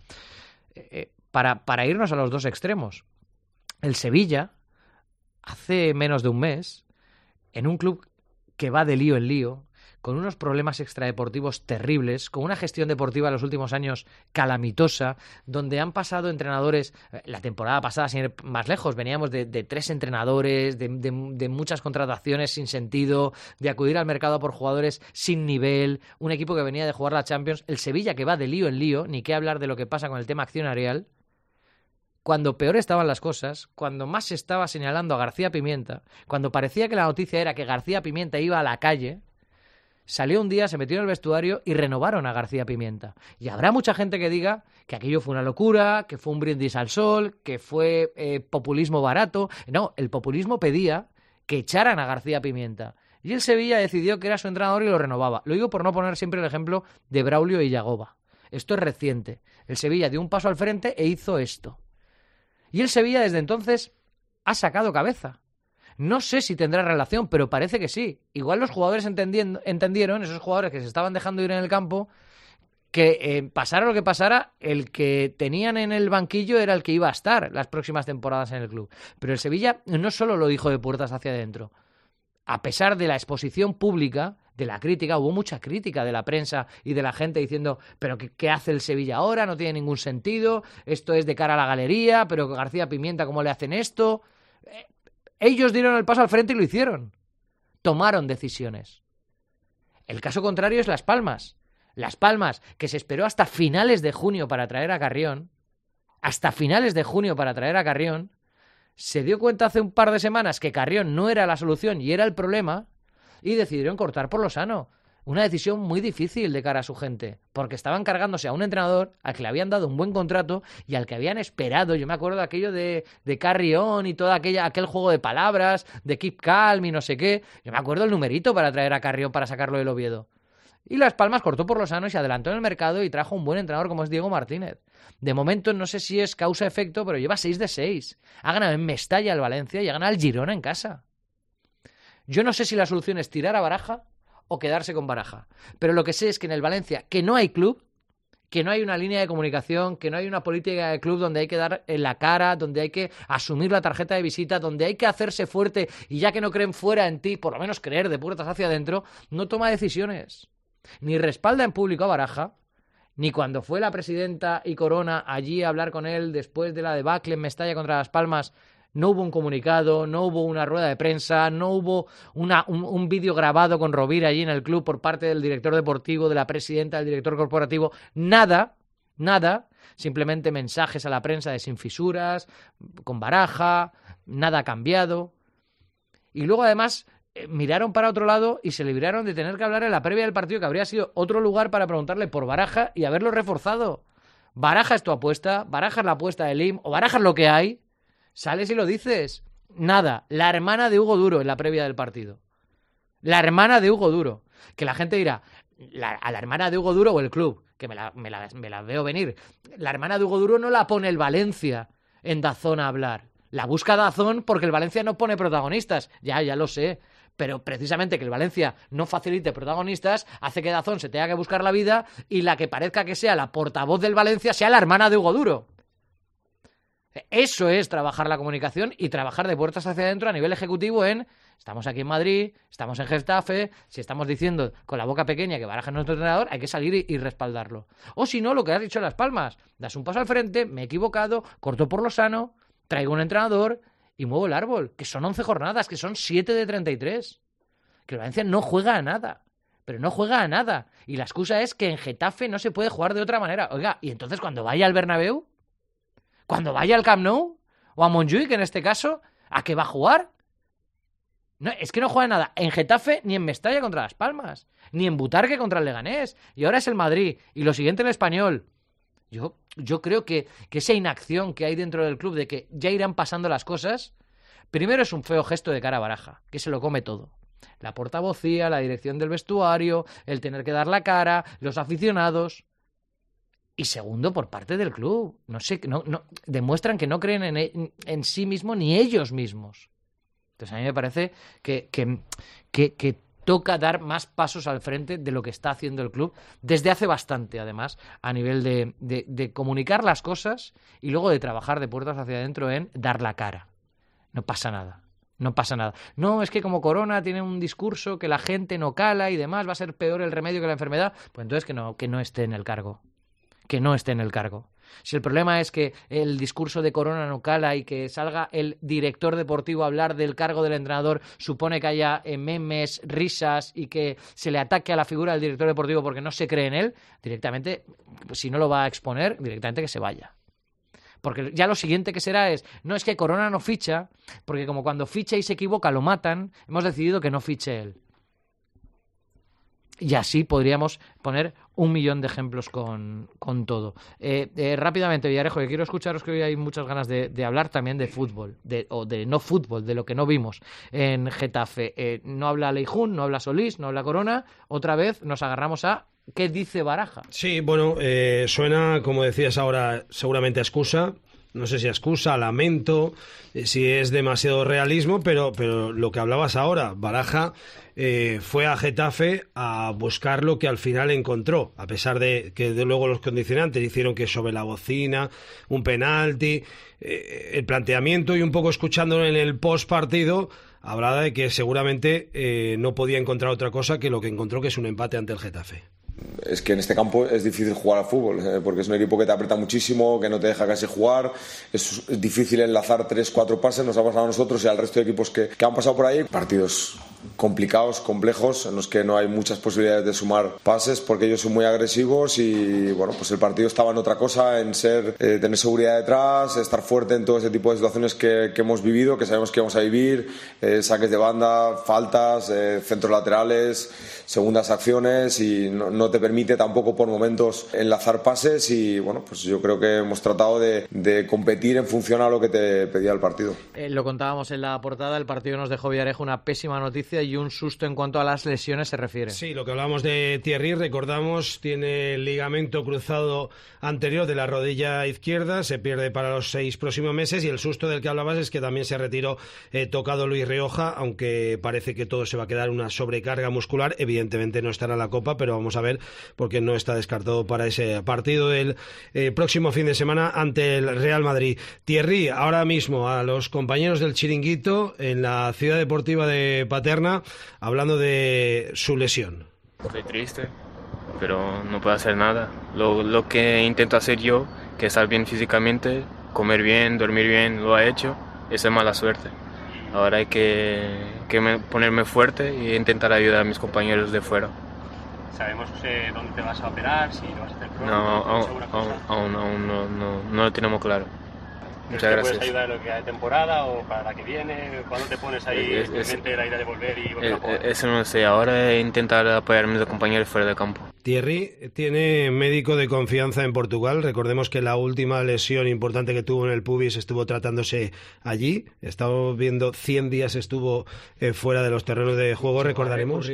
Para irnos a los 2 extremos. El Sevilla, hace menos de un mes, en un club que va de lío en lío, con unos problemas extradeportivos terribles, con una gestión deportiva en los últimos años calamitosa, donde han pasado entrenadores, la temporada pasada, sin ir más lejos, veníamos de 3 entrenadores, de muchas contrataciones sin sentido, de acudir al mercado por jugadores sin nivel, un equipo que venía de jugar la Champions, el Sevilla que va de lío en lío, ni qué hablar de lo que pasa con el tema accionarial. Cuando peor estaban las cosas, cuando más se estaba señalando a García Pimienta, cuando parecía que la noticia era que García Pimienta iba a la calle, salió un día, se metió en el vestuario y renovaron a García Pimienta. Y habrá mucha gente que diga que aquello fue una locura, que fue un brindis al sol, que fue populismo barato. No, el populismo pedía que echaran a García Pimienta. Y el Sevilla decidió que era su entrenador y lo renovaba. Lo digo por no poner siempre el ejemplo de Braulio y Yagoba. Esto es reciente. El Sevilla dio un paso al frente e hizo esto. Y el Sevilla desde entonces ha sacado cabeza. No sé si tendrá relación, pero parece que sí. Igual los jugadores entendieron, esos jugadores que se estaban dejando ir en el campo, que pasara lo que pasara, el que tenían en el banquillo era el que iba a estar las próximas temporadas en el club. Pero el Sevilla no solo lo dijo de puertas hacia adentro. A pesar de la exposición pública, de la crítica, hubo mucha crítica de la prensa y de la gente diciendo, pero ¿qué hace el Sevilla ahora? No tiene ningún sentido, esto es de cara a la galería, pero García Pimienta, ¿cómo le hacen esto? Ellos dieron el paso al frente y lo hicieron. Tomaron decisiones. El caso contrario es Las Palmas. Las Palmas, que se esperó hasta finales de junio para traer a Carrión, se dio cuenta hace un par de semanas que Carrión no era la solución y era el problema, y decidieron cortar por lo sano. Una decisión muy difícil de cara a su gente, porque estaban cargándose a un entrenador al que le habían dado un buen contrato y al que habían esperado. Yo me acuerdo de aquello de Carrión y todo aquel juego de palabras, de keep calm y no sé qué. Yo me acuerdo el numerito para traer a Carrión para sacarlo del Oviedo. Y Las Palmas cortó por lo sano y se adelantó en el mercado y trajo un buen entrenador como es Diego Martínez. De momento no sé si es causa-efecto, pero lleva 6 de 6. Ha ganado en Mestalla el Valencia y ha ganado el Girona en casa. Yo no sé si la solución es tirar a Baraja o quedarse con Baraja. Pero lo que sé es que en el Valencia, que no hay club, que no hay una línea de comunicación, que no hay una política de club donde hay que dar en la cara, donde hay que asumir la tarjeta de visita, donde hay que hacerse fuerte y ya que no creen fuera en ti, por lo menos creer de puertas hacia adentro, no toma decisiones. Ni respalda en público a Baraja, ni cuando fue la presidenta y Corona allí a hablar con él después de la debacle en Mestalla contra Las Palmas. No hubo un comunicado, no hubo una rueda de prensa, no hubo un vídeo grabado con Rovira allí en el club por parte del director deportivo, de la presidenta, del director corporativo. Nada, simplemente mensajes a la prensa de sin fisuras, con Baraja, nada ha cambiado. Y luego además miraron para otro lado y se libraron de tener que hablar en la previa del partido, que habría sido otro lugar para preguntarle por Baraja y haberlo reforzado. Baraja es tu apuesta, Baraja es la apuesta de Lim, o Baraja es lo que hay. Sales y lo dices. Nada. La hermana de Hugo Duro en la previa del partido. La hermana de Hugo Duro. Que la gente dirá, a la hermana de Hugo Duro o el club, que me la veo venir. La hermana de Hugo Duro no la pone el Valencia en DAZN a hablar. La busca DAZN porque el Valencia no pone protagonistas. Ya lo sé. Pero precisamente que el Valencia no facilite protagonistas hace que DAZN se tenga que buscar la vida y la que parezca que sea la portavoz del Valencia sea la hermana de Hugo Duro. Eso es trabajar la comunicación y trabajar de puertas hacia adentro a nivel ejecutivo estamos aquí en Madrid, estamos en Getafe, si estamos diciendo con la boca pequeña que Baraja es nuestro entrenador, hay que salir y respaldarlo. O si no, lo que has dicho en Las Palmas, das un paso al frente, me he equivocado, corto por lo sano, traigo un entrenador y muevo el árbol, que son 11 jornadas, que son 7 de 33. Que el Valencia no juega a nada, pero no juega a nada. Y la excusa es que en Getafe no se puede jugar de otra manera. Oiga, y entonces cuando vaya al Bernabéu, cuando vaya al Camp Nou o a Montjuïc en este caso, ¿a qué va a jugar? No, es que no juega nada en Getafe ni en Mestalla contra Las Palmas, ni en Butarque contra el Leganés, y ahora es el Madrid, y lo siguiente el Español. Yo creo que esa inacción que hay dentro del club de que ya irán pasando las cosas, primero es un feo gesto de cara a Baraja, que se lo come todo. La portavocía, la dirección del vestuario, el tener que dar la cara, los aficionados. Y segundo, por parte del club. No demuestran que no creen en sí mismos ni ellos mismos. Entonces a mí me parece que toca dar más pasos al frente de lo que está haciendo el club desde hace bastante, además, a nivel de comunicar las cosas y luego de trabajar de puertas hacia adentro en dar la cara. No pasa nada. No pasa nada. No, es que como Corona tiene un discurso que la gente no cala y demás, va a ser peor el remedio que la enfermedad. Pues entonces que no esté en el cargo. Que no esté en el cargo. Si el problema es que el discurso de Corona no cala y que salga el director deportivo a hablar del cargo del entrenador, supone que haya memes, risas y que se le ataque a la figura del director deportivo porque no se cree en él, directamente, si no lo va a exponer, directamente que se vaya. Porque ya lo siguiente que será es, no es que Corona no ficha, porque como cuando ficha y se equivoca lo matan, hemos decidido que no fiche él. Y así podríamos poner 1.000.000 de ejemplos con todo. Rápidamente, Villarejo, que quiero escucharos, que hoy hay muchas ganas de hablar también de fútbol, o de no fútbol, de lo que no vimos en Getafe. No habla Leijún, no habla Solís, no habla Corona. Otra vez nos agarramos a ¿qué dice Baraja? Sí, bueno, suena, como decías ahora, seguramente a excusa. No sé si excusa, lamento, si es demasiado realismo, pero lo que hablabas ahora, Baraja fue a Getafe a buscar lo que al final encontró, a pesar de que luego los condicionantes hicieron que sobre la bocina, un penalti, el planteamiento y un poco escuchándolo en el post partido, hablaba de que seguramente no podía encontrar otra cosa que lo que encontró, que es un empate ante el Getafe. Es que en este campo es difícil jugar al fútbol, porque es un equipo que te aprieta muchísimo, que no te deja casi jugar, es difícil enlazar 3-4 pases, nos ha pasado a nosotros y al resto de equipos que han pasado por ahí. Partidos complicados, complejos, en los que no hay muchas posibilidades de sumar pases porque ellos son muy agresivos y bueno, pues el partido estaba en otra cosa, en tener seguridad detrás, estar fuerte en todo ese tipo de situaciones que hemos vivido, que sabemos que vamos a vivir, saques de banda, faltas, centros laterales, segundas acciones, y no te permite tampoco por momentos enlazar pases. Y bueno, pues yo creo que hemos tratado de competir en función a lo que te pedía el partido. Lo contábamos en la portada, el partido nos dejó, Villarejo, una pésima noticia y un susto en cuanto a las lesiones se refiere. Sí, lo que hablábamos de Thierry, recordamos, tiene el ligamento cruzado anterior de la rodilla izquierda, se pierde para los 6 próximos meses, y el susto del que hablabas es que también se retiró tocado Luis Rioja, aunque parece que todo se va a quedar una sobrecarga muscular. Evidentemente no estará en la Copa, pero vamos a ver, porque no está descartado para ese partido del próximo fin de semana ante el Real Madrid. Thierry, ahora mismo a los compañeros del Chiringuito en la Ciudad Deportiva de Paterna, hablando de su lesión. Estoy triste, pero no puedo hacer nada. Lo que intento hacer yo, que estar bien físicamente, comer bien, dormir bien, lo he hecho. Eso es mala suerte. Ahora hay que ponerme fuerte e intentar ayudar a mis compañeros de fuera. ¿Sabemos dónde te vas a operar? Si lo vas a hacer pronto. No, aún no lo tenemos claro. Muchas gracias. ¿Puedes ayudar en lo que queda de temporada o para la que viene? ¿Cuándo te pones ahí en mente la idea de volver y volver a jugar? Eso no sé. Ahora intentar apoyar a mis compañeros fuera de campo. Thierry tiene médico de confianza en Portugal. Recordemos que la última lesión importante que tuvo en el pubis estuvo tratándose allí. Estamos viendo 100 días estuvo fuera de los terrenos de juego, recordaremos.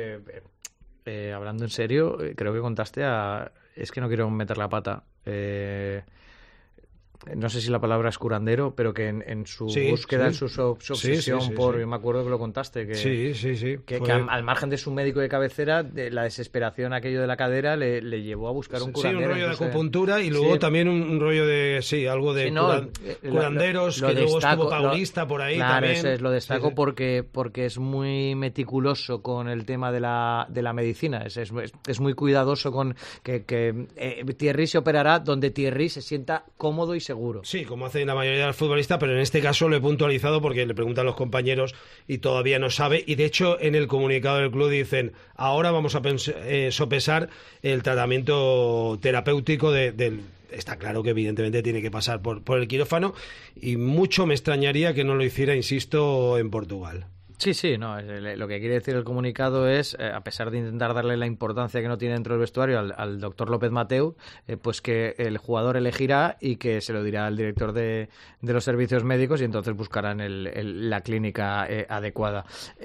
Hablando en serio, creo que contaste es que no quiero meter la pata. No sé si la palabra es curandero, pero que en su búsqueda, en su obsesión por... Yo me acuerdo que lo contaste. Que al margen de su médico de cabecera, de la desesperación aquello de la cadera le llevó a buscar un curandero. Sí, un rollo de acupuntura y luego también un rollo de... Sí, algo de curanderos, que luego estuvo paulista por ahí también. Claro, lo destaco porque es muy meticuloso con el tema de la medicina. Es muy cuidadoso con que Thierry se operará donde Thierry se sienta cómodo y seguro. Sí, como hacen la mayoría de los futbolistas, pero en este caso lo he puntualizado porque le preguntan a los compañeros y todavía no sabe. Y de hecho, en el comunicado del club dicen: ahora vamos a sopesar el tratamiento terapéutico del... Está claro que evidentemente tiene que pasar por el quirófano, y mucho me extrañaría que no lo hiciera, insisto, en Portugal. Sí, no, lo que quiere decir el comunicado es, a pesar de intentar darle la importancia que no tiene dentro del vestuario al doctor López Mateu, pues que el jugador elegirá y que se lo dirá al director de los servicios médicos y entonces buscarán la clínica adecuada.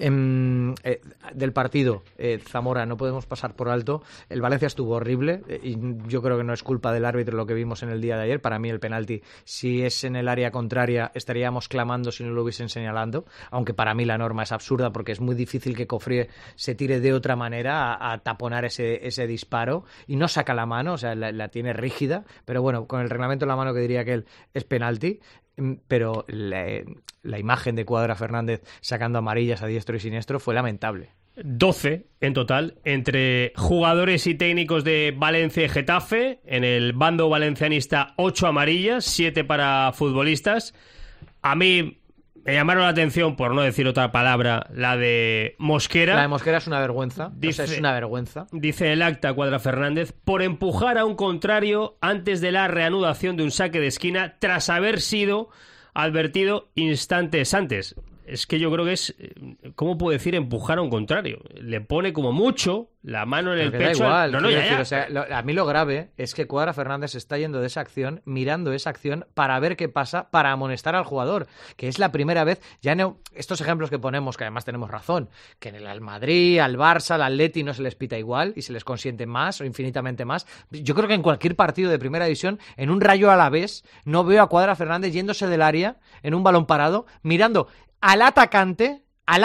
Del partido, Zamora, no podemos pasar por alto, el Valencia estuvo horrible y yo creo que no es culpa del árbitro lo que vimos en el día de ayer. Para mí el penalti, si es en el área contraria, estaríamos clamando si no lo hubiesen señalando, aunque para mí la norma es absurda porque es muy difícil que Cofré se tire de otra manera a taponar ese disparo y no saca la mano, o sea, la tiene rígida, pero bueno, con el reglamento en la mano que diría que él es penalti, pero la imagen de Cuadra Fernández sacando amarillas a diestro y siniestro fue lamentable. 12 en total entre jugadores y técnicos de Valencia y Getafe. En el bando valencianista 8 amarillas, 7 para futbolistas. A mí me llamaron la atención, por no decir otra palabra, la de Mosquera. La de Mosquera es una vergüenza. Es una vergüenza. Dice el acta Cuadra Fernández, por empujar a un contrario antes de la reanudación de un saque de esquina tras haber sido advertido instantes antes. Es que yo creo que es... ¿Cómo puedo decir empujar a un contrario? Le pone como mucho la mano en el pecho. Da igual, o sea, a mí lo grave es que Cuadra Fernández está yendo de esa acción, mirando esa acción para ver qué pasa, para amonestar al jugador, que es la primera vez. Ya no, estos ejemplos que ponemos, que además tenemos razón, que en el Madrid, al Barça, al Atleti no se les pita igual y se les consiente más o infinitamente más. Yo creo que en cualquier partido de primera división, en un Rayo Alavés, no veo a Cuadra Fernández yéndose del área en un balón parado, mirando al atacante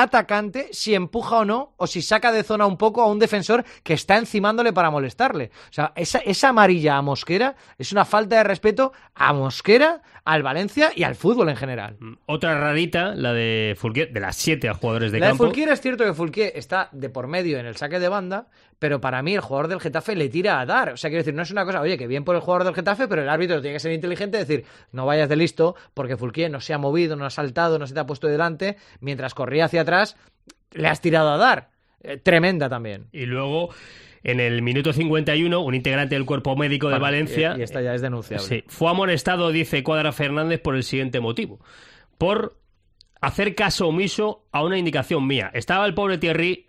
si empuja o no, o si saca de zona un poco a un defensor que está encimándole para molestarle. O sea, esa amarilla a Mosquera es una falta de respeto a Mosquera, al Valencia y al fútbol en general. Otra rarita, la de Fulquier, de las 7 jugadores de campo. La de Fulquier es cierto que Fulquier está de por medio en el saque de banda, pero para mí el jugador del Getafe le tira a dar. O sea, quiero decir, no es una cosa, oye, que bien por el jugador del Getafe, pero el árbitro tiene que ser inteligente y decir, no vayas de listo porque Fulquier no se ha movido, no ha saltado, no se te ha puesto delante, mientras corría hacia atrás, le has tirado a dar. Tremenda también. Y luego, en el minuto 51, un integrante del cuerpo médico de Valencia... Y esta ya es denunciable. Sí, fue amonestado, dice Cuadra Fernández, por el siguiente motivo. Por hacer caso omiso a una indicación mía. Estaba el pobre Thierry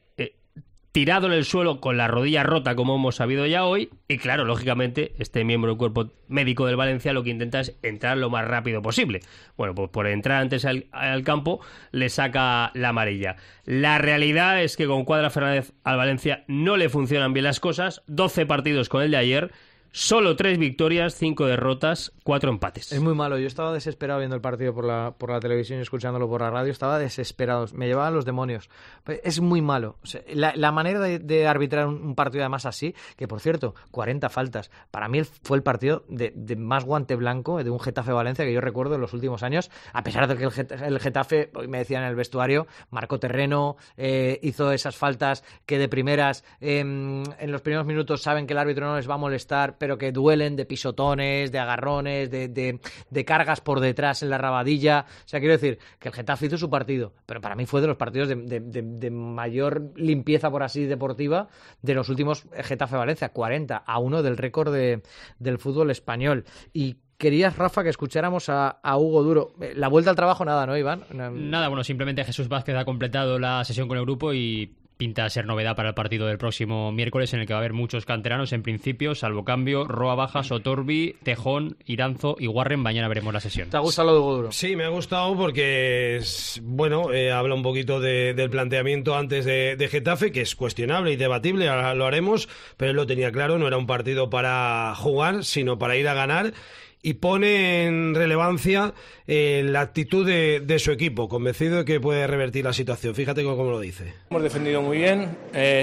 tirado en el suelo con la rodilla rota, como hemos sabido ya hoy, y claro, lógicamente, este miembro del cuerpo médico del Valencia lo que intenta es entrar lo más rápido posible. Bueno, pues por entrar antes al campo le saca la amarilla. La realidad es que con Cuadra Fernández al Valencia no le funcionan bien las cosas. 12 partidos con el de ayer, solo 3 victorias, 5 derrotas, 4 empates. Es muy malo. Yo estaba desesperado viendo el partido por la televisión y escuchándolo por la radio. Estaba desesperado. Me llevaban los demonios. Es muy malo. O sea, la manera de arbitrar un partido además así, que por cierto, 40 faltas. Para mí fue el partido de más guante blanco de un Getafe-Valencia que yo recuerdo en los últimos años, a pesar de que el Getafe, hoy me decían en el vestuario, marcó terreno, hizo esas faltas que de primeras, en los primeros minutos saben que el árbitro no les va a molestar, pero que duelen, de pisotones, de agarrones, de cargas por detrás en la rabadilla. O sea, quiero decir que el Getafe hizo su partido, pero para mí fue de los partidos de mayor limpieza, por así deportiva, de los últimos Getafe-Valencia, 40-1 del récord del fútbol español. Y querías, Rafa, que escucháramos a Hugo Duro. La vuelta al trabajo, nada, ¿no, Iván? Nada, bueno, simplemente Jesús Vázquez ha completado la sesión con el grupo y pinta ser novedad para el partido del próximo miércoles, en el que va a haber muchos canteranos en principio, salvo cambio, Roa Baja, Sotorbi, Tejón, Iranzo y Warren. Mañana veremos la sesión. ¿Te ha gustado lo de Hugo Duro? Sí, me ha gustado porque habla un poquito del planteamiento antes de Getafe, que es cuestionable y debatible, ahora lo haremos, pero él lo tenía claro, no era un partido para jugar, sino para ir a ganar. Y pone en relevancia la actitud de su equipo, convencido de que puede revertir la situación. Fíjate cómo lo dice. Hemos defendido muy bien,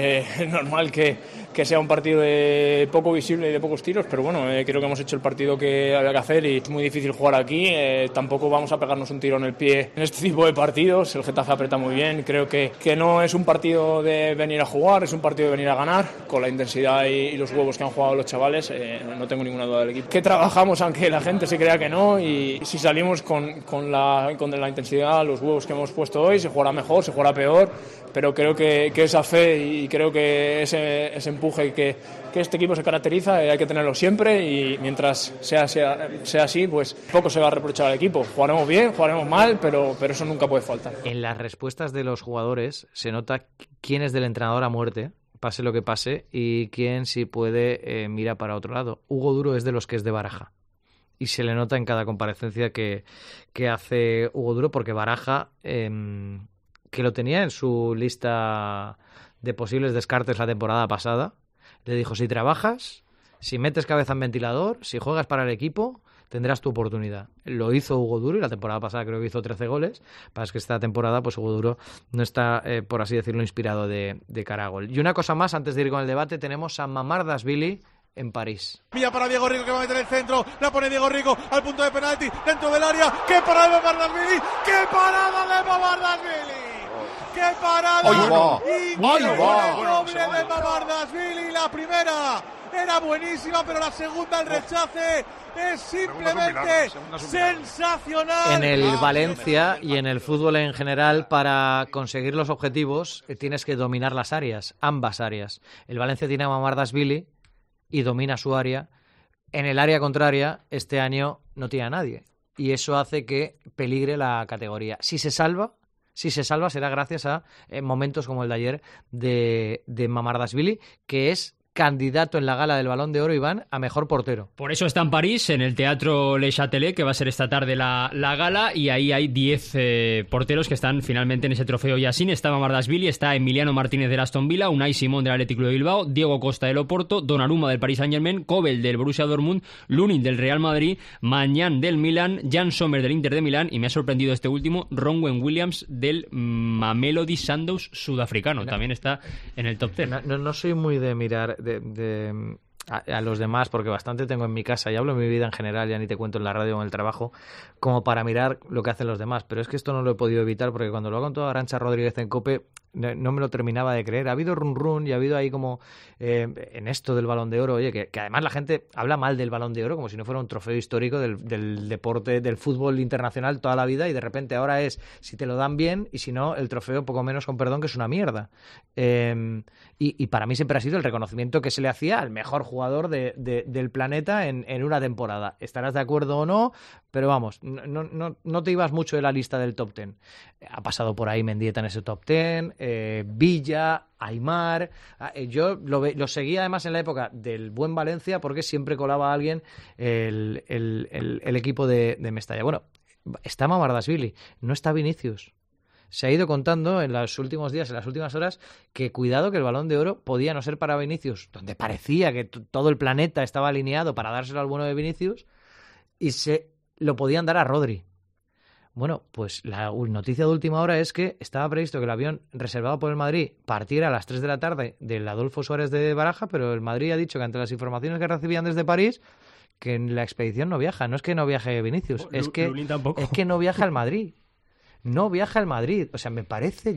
es normal que sea un partido poco visible y de pocos tiros, pero bueno, creo que hemos hecho el partido que había que hacer y es muy difícil jugar aquí, tampoco vamos a pegarnos un tiro en el pie en este tipo de partidos. El Getafe aprieta muy bien, creo que no es un partido de venir a jugar, es un partido de venir a ganar, con la intensidad y los huevos que han jugado los chavales, no tengo ninguna duda del equipo. Que trabajamos, aunque que la gente se crea que no, y si salimos con la intensidad, los huevos que hemos puesto hoy, se jugará mejor, se jugará peor, pero creo que esa fe y creo que ese empuje que este equipo se caracteriza, hay que tenerlo siempre, y mientras sea así, pues poco se va a reprochar al equipo. Jugaremos bien, jugaremos mal, pero eso nunca puede faltar. En las respuestas de los jugadores se nota quién es del entrenador a muerte, pase lo que pase, y quién, si puede, mira para otro lado. Hugo Duro es de los que es de Baraja, y se le nota en cada comparecencia que hace Hugo Duro, porque Baraja, que lo tenía en su lista de posibles descartes la temporada pasada, le dijo: si trabajas, si metes cabeza en ventilador, si juegas para el equipo, tendrás tu oportunidad. Lo hizo Hugo Duro, y la temporada pasada creo que hizo 13 goles. Para que esta temporada, pues Hugo Duro no está, por así decirlo, inspirado de cara a gol. Y una cosa más, antes de ir con el debate, tenemos a Mamardashvili en París. Mira para Diego Rico, que va a meter el centro, la pone Diego Rico al punto de penalti, dentro del área. ¡Qué parada de Mamardashvili! ¡Qué parada de Mamardashvili! ¡Qué parada! Doble de Mamardashvili. La primera era buenísima, pero la segunda, el rechace, es simplemente sensacional. En el Valencia y en el fútbol en general, para conseguir los objetivos, tienes que dominar las áreas, ambas áreas. El Valencia tiene a Mamardashvili y domina su área. En el área contraria, este año no tiene a nadie, y eso hace que peligre la categoría. Si se salva, será gracias a momentos como el de ayer de Mamardashvili, que es candidato en la gala del Balón de Oro, Iván, a mejor portero. Por eso está en París, en el Teatro Le Châtelet, que va a ser esta tarde la gala, y ahí hay 10 porteros que están finalmente en ese trofeo Yassin. Está Mamardashvili, está Emiliano Martínez del Aston Villa, Unai Simón del Athletic de Bilbao, Diego Costa del Oporto, Donnarumma del Paris Saint-Germain, Kobel del Borussia Dortmund, Lunin del Real Madrid, Mañán del Milan, Jan Sommer del Inter de Milán, y me ha sorprendido este último, Ronwen Williams del Mamelodi Sundowns sudafricano. También está en el top 10. No soy muy de mirar a los demás, porque bastante tengo en mi casa, y hablo de mi vida en general, ya ni te cuento en la radio o en el trabajo, como para mirar lo que hacen los demás. Pero es que esto no lo he podido evitar, porque cuando lo ha contado Arantxa Rodríguez en COPE, no me lo terminaba de creer. Ha habido run y ha habido ahí como en esto del Balón de Oro, oye, que además la gente habla mal del Balón de Oro como si no fuera un trofeo histórico del deporte, del fútbol internacional toda la vida, y de repente ahora es si te lo dan bien, y si no, el trofeo, poco menos con perdón, que es una mierda. Y para mí siempre ha sido el reconocimiento que se le hacía al mejor jugador del planeta en una temporada. Estarás de acuerdo o no, pero vamos, no te ibas mucho de la lista del top 10. Ha pasado por ahí Mendieta en ese top 10, Villa, Aimar. Yo lo seguía además en la época del buen Valencia, porque siempre colaba a alguien el equipo de Mestalla. Bueno, está Mamardashvili, no está Vinicius. Se ha ido contando en los últimos días, en las últimas horas, que cuidado, que el Balón de Oro podía no ser para Vinicius, donde parecía que todo el planeta estaba alineado para dárselo al bueno de Vinicius, y se lo podían dar a Rodri. Bueno, pues la noticia de última hora es que estaba previsto que el avión reservado por el Madrid partiera a las 3 de la tarde del Adolfo Suárez de Baraja, pero el Madrid ha dicho que ante las informaciones que recibían desde París, que en la expedición no viaja. No es que no viaje Vinicius, es que no viaja al Madrid. No viaja al Madrid. O sea, me parece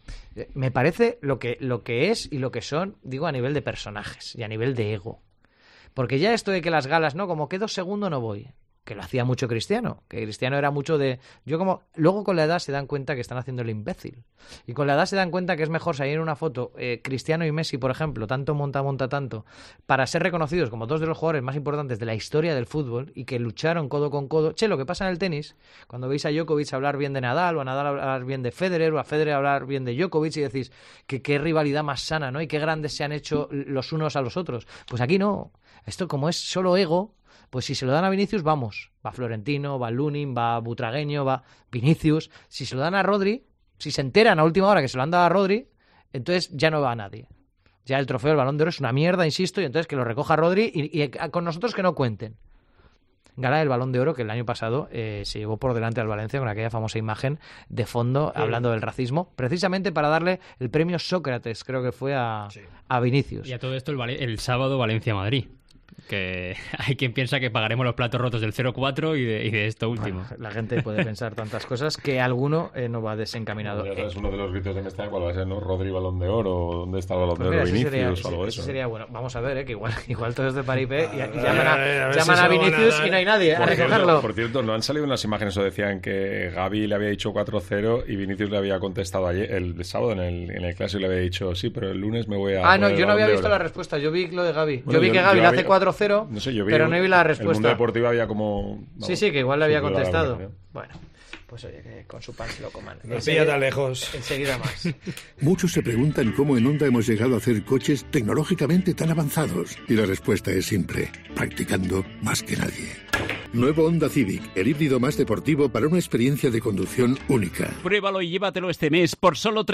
lo que es y lo que son, digo, a nivel de personajes y a nivel de ego. Porque ya esto de que las galas, no, como quedo segundo no voy, que lo hacía mucho Cristiano, que Cristiano era mucho de... Luego con la edad se dan cuenta que están haciendo el imbécil. Y con la edad se dan cuenta que es mejor salir en una foto Cristiano y Messi, por ejemplo, tanto monta tanto, para ser reconocidos como dos de los jugadores más importantes de la historia del fútbol, y que lucharon codo con codo. Lo que pasa en el tenis, cuando veis a Djokovic hablar bien de Nadal, o a Nadal hablar bien de Federer, o a Federer hablar bien de Djokovic, y decís que qué rivalidad más sana, ¿no? Y qué grandes se han hecho los unos a los otros. Pues aquí no. Esto, como es solo ego, pues si se lo dan a Vinicius, vamos. Va Florentino, va Lunin, va Butragueño, va Vinicius. Si se lo dan a Rodri, si se enteran a última hora que se lo han dado a Rodri, entonces ya no va a nadie. Ya el trofeo del Balón de Oro es una mierda, insisto, y entonces que lo recoja Rodri y con nosotros que no cuenten. Gala del Balón de Oro, que el año pasado se llevó por delante al Valencia con aquella famosa imagen de fondo hablando del racismo, precisamente para darle el premio Sócrates, creo que fue a Vinicius. Y a todo esto el sábado Valencia-Madrid. que hay quien piensa que pagaremos los platos rotos del 0-4 y de esto último. Bueno, la gente puede pensar tantas cosas que alguno no va desencaminado. Es uno de los gritos de Mestalla, ¿cuál va a ser, no? Rodri Balón de Oro, ¿dónde está el Balón de Oro? Vinicius o algo de eso. Sería bueno. Vamos a ver, que igual todos de Paripé llaman a Vinicius y no hay nadie a recogerlo. Por cierto, no han salido unas imágenes o decían que Gavi le había dicho 4-0 y Vinicius le había contestado ayer, el sábado en el clásico le había dicho sí, pero el lunes me voy a... no, yo no había visto la respuesta, yo vi lo de Gavi. Bueno, yo vi que Gavi le hace 4-0, no sé, pero no vi la respuesta. El Mundo Deportivo había como... Sí, que igual le había contestado. Bueno, pues oye, que con su pan se lo coman. No pilla tan lejos. Enseguida más. Muchos se preguntan cómo en Honda hemos llegado a hacer coches tecnológicamente tan avanzados. Y la respuesta es simple, practicando más que nadie. Nuevo Honda Civic, el híbrido más deportivo para una experiencia de conducción única. Pruébalo y llévatelo este mes por solo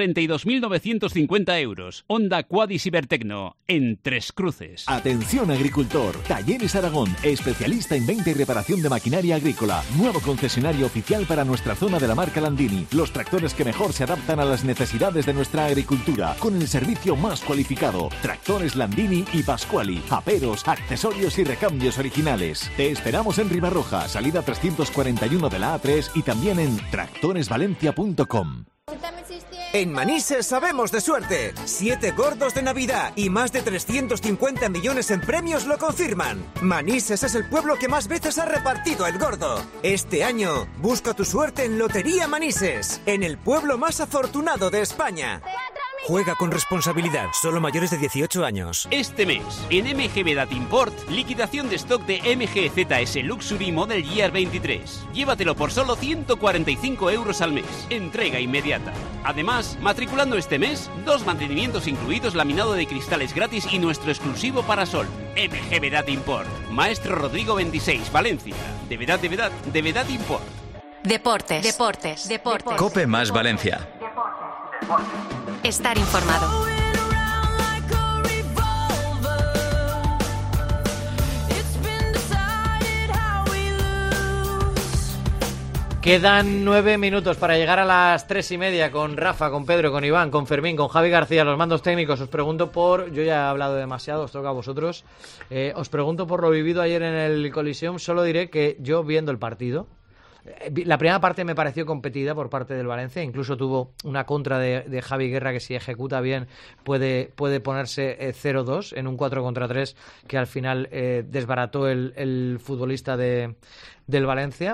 32.950 euros. Honda Quad y Cibertecno, en Tres Cruces. Atención agricultor, Talleres Aragón, especialista en venta y reparación de maquinaria agrícola. Nuevo concesionario oficial para nuestra zona de la marca Landini. Los tractores que mejor se adaptan a las necesidades de nuestra agricultura, con el servicio más cualificado. Tractores Landini y Pasquali, aperos, accesorios y recambios originales. Te esperamos en Ribarroja, salida 341 de la A3 y también en tractoresvalencia.com. En Manises sabemos de suerte. 7 gordos de Navidad y más de 350 millones en premios lo confirman. Manises es el pueblo que más veces ha repartido el gordo. Este año, busca tu suerte en Lotería Manises, en el pueblo más afortunado de España. Juega con responsabilidad, solo mayores de 18 años. Este mes, en MG Vedat Import, liquidación de stock de MG ZS Luxury Model Year 23. Llévatelo por solo 145 euros al mes. Entrega inmediata. Además, matriculando este mes, 2 mantenimientos incluidos, laminado de cristales gratis y nuestro exclusivo parasol. MG Vedat Import. Maestro Rodrigo 26, Valencia. De Vedat Import. Deportes. Cope más Valencia. Estar informado. Quedan 9 minutos para llegar a las 3:30 con Rafa, con Pedro, con Iván, con Fermín, con Javi García, los mandos técnicos. Os pregunto yo ya he hablado demasiado, os toca a vosotros. Os pregunto por lo vivido ayer en el Coliseum. Solo diré que yo viendo el partido, la primera parte me pareció competida por parte del Valencia, incluso tuvo una contra de Javi Guerra que si ejecuta bien puede ponerse 0-2 en un 4-3 que al final desbarató el futbolista del Valencia.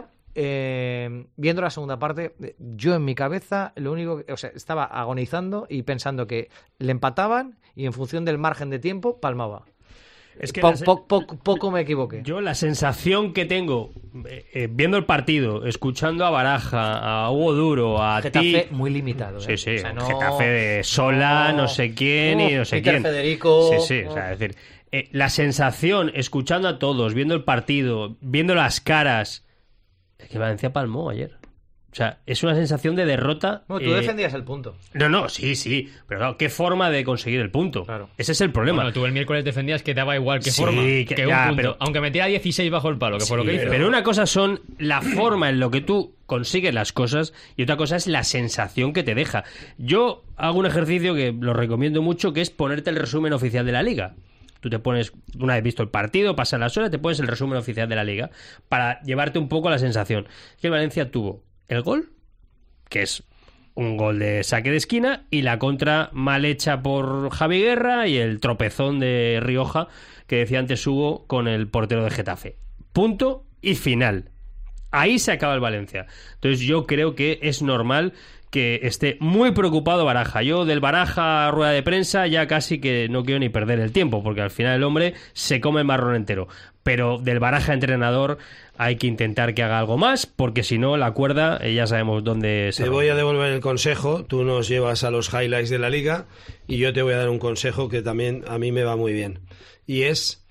Viendo la segunda parte, yo en mi cabeza estaba agonizando y pensando que le empataban y en función del margen de tiempo palmaba. Es que poco me equivoqué. Yo la sensación que tengo viendo el partido, escuchando a Baraja, a Hugo Duro, a Getafe muy limitado. Sí, o sea, Getafe de Sola, no sé quién y no sé Peter quién. Federico. Sí, o sea, es decir, la sensación, escuchando a todos, viendo el partido, viendo las caras, es que Valencia palmó ayer. O sea, es una sensación de derrota. No, tú defendías el punto. No, sí. Pero claro, ¿qué forma de conseguir el punto? Claro. Ese es el problema. Bueno, tú el miércoles defendías que daba igual qué forma que un punto. Pero, aunque metiera 16 bajo el palo, que fue lo que hizo. Pero una cosa son la forma en lo que tú consigues las cosas y otra cosa es la sensación que te deja. Yo hago un ejercicio que lo recomiendo mucho, que es ponerte el resumen oficial de la Liga. Tú te pones, una vez visto el partido, pasan las horas, te pones el resumen oficial de la Liga para llevarte un poco la sensación. Que el Valencia tuvo el gol, que es un gol de saque de esquina, y la contra mal hecha por Javi Guerra y el tropezón de Rioja que decía antes Hugo con el portero de Getafe. Punto y final. Ahí se acaba el Valencia. Entonces yo creo que es normal que esté muy preocupado Baraja. Yo del Baraja a rueda de prensa ya casi que no quiero ni perder el tiempo, porque al final el hombre se come el marrón entero. Pero del Baraja entrenador hay que intentar que haga algo más, porque si no la cuerda ya sabemos dónde se va. Te voy a devolver el consejo, tú nos llevas a los highlights de la Liga y yo te voy a dar un consejo que también a mí me va muy bien. Y es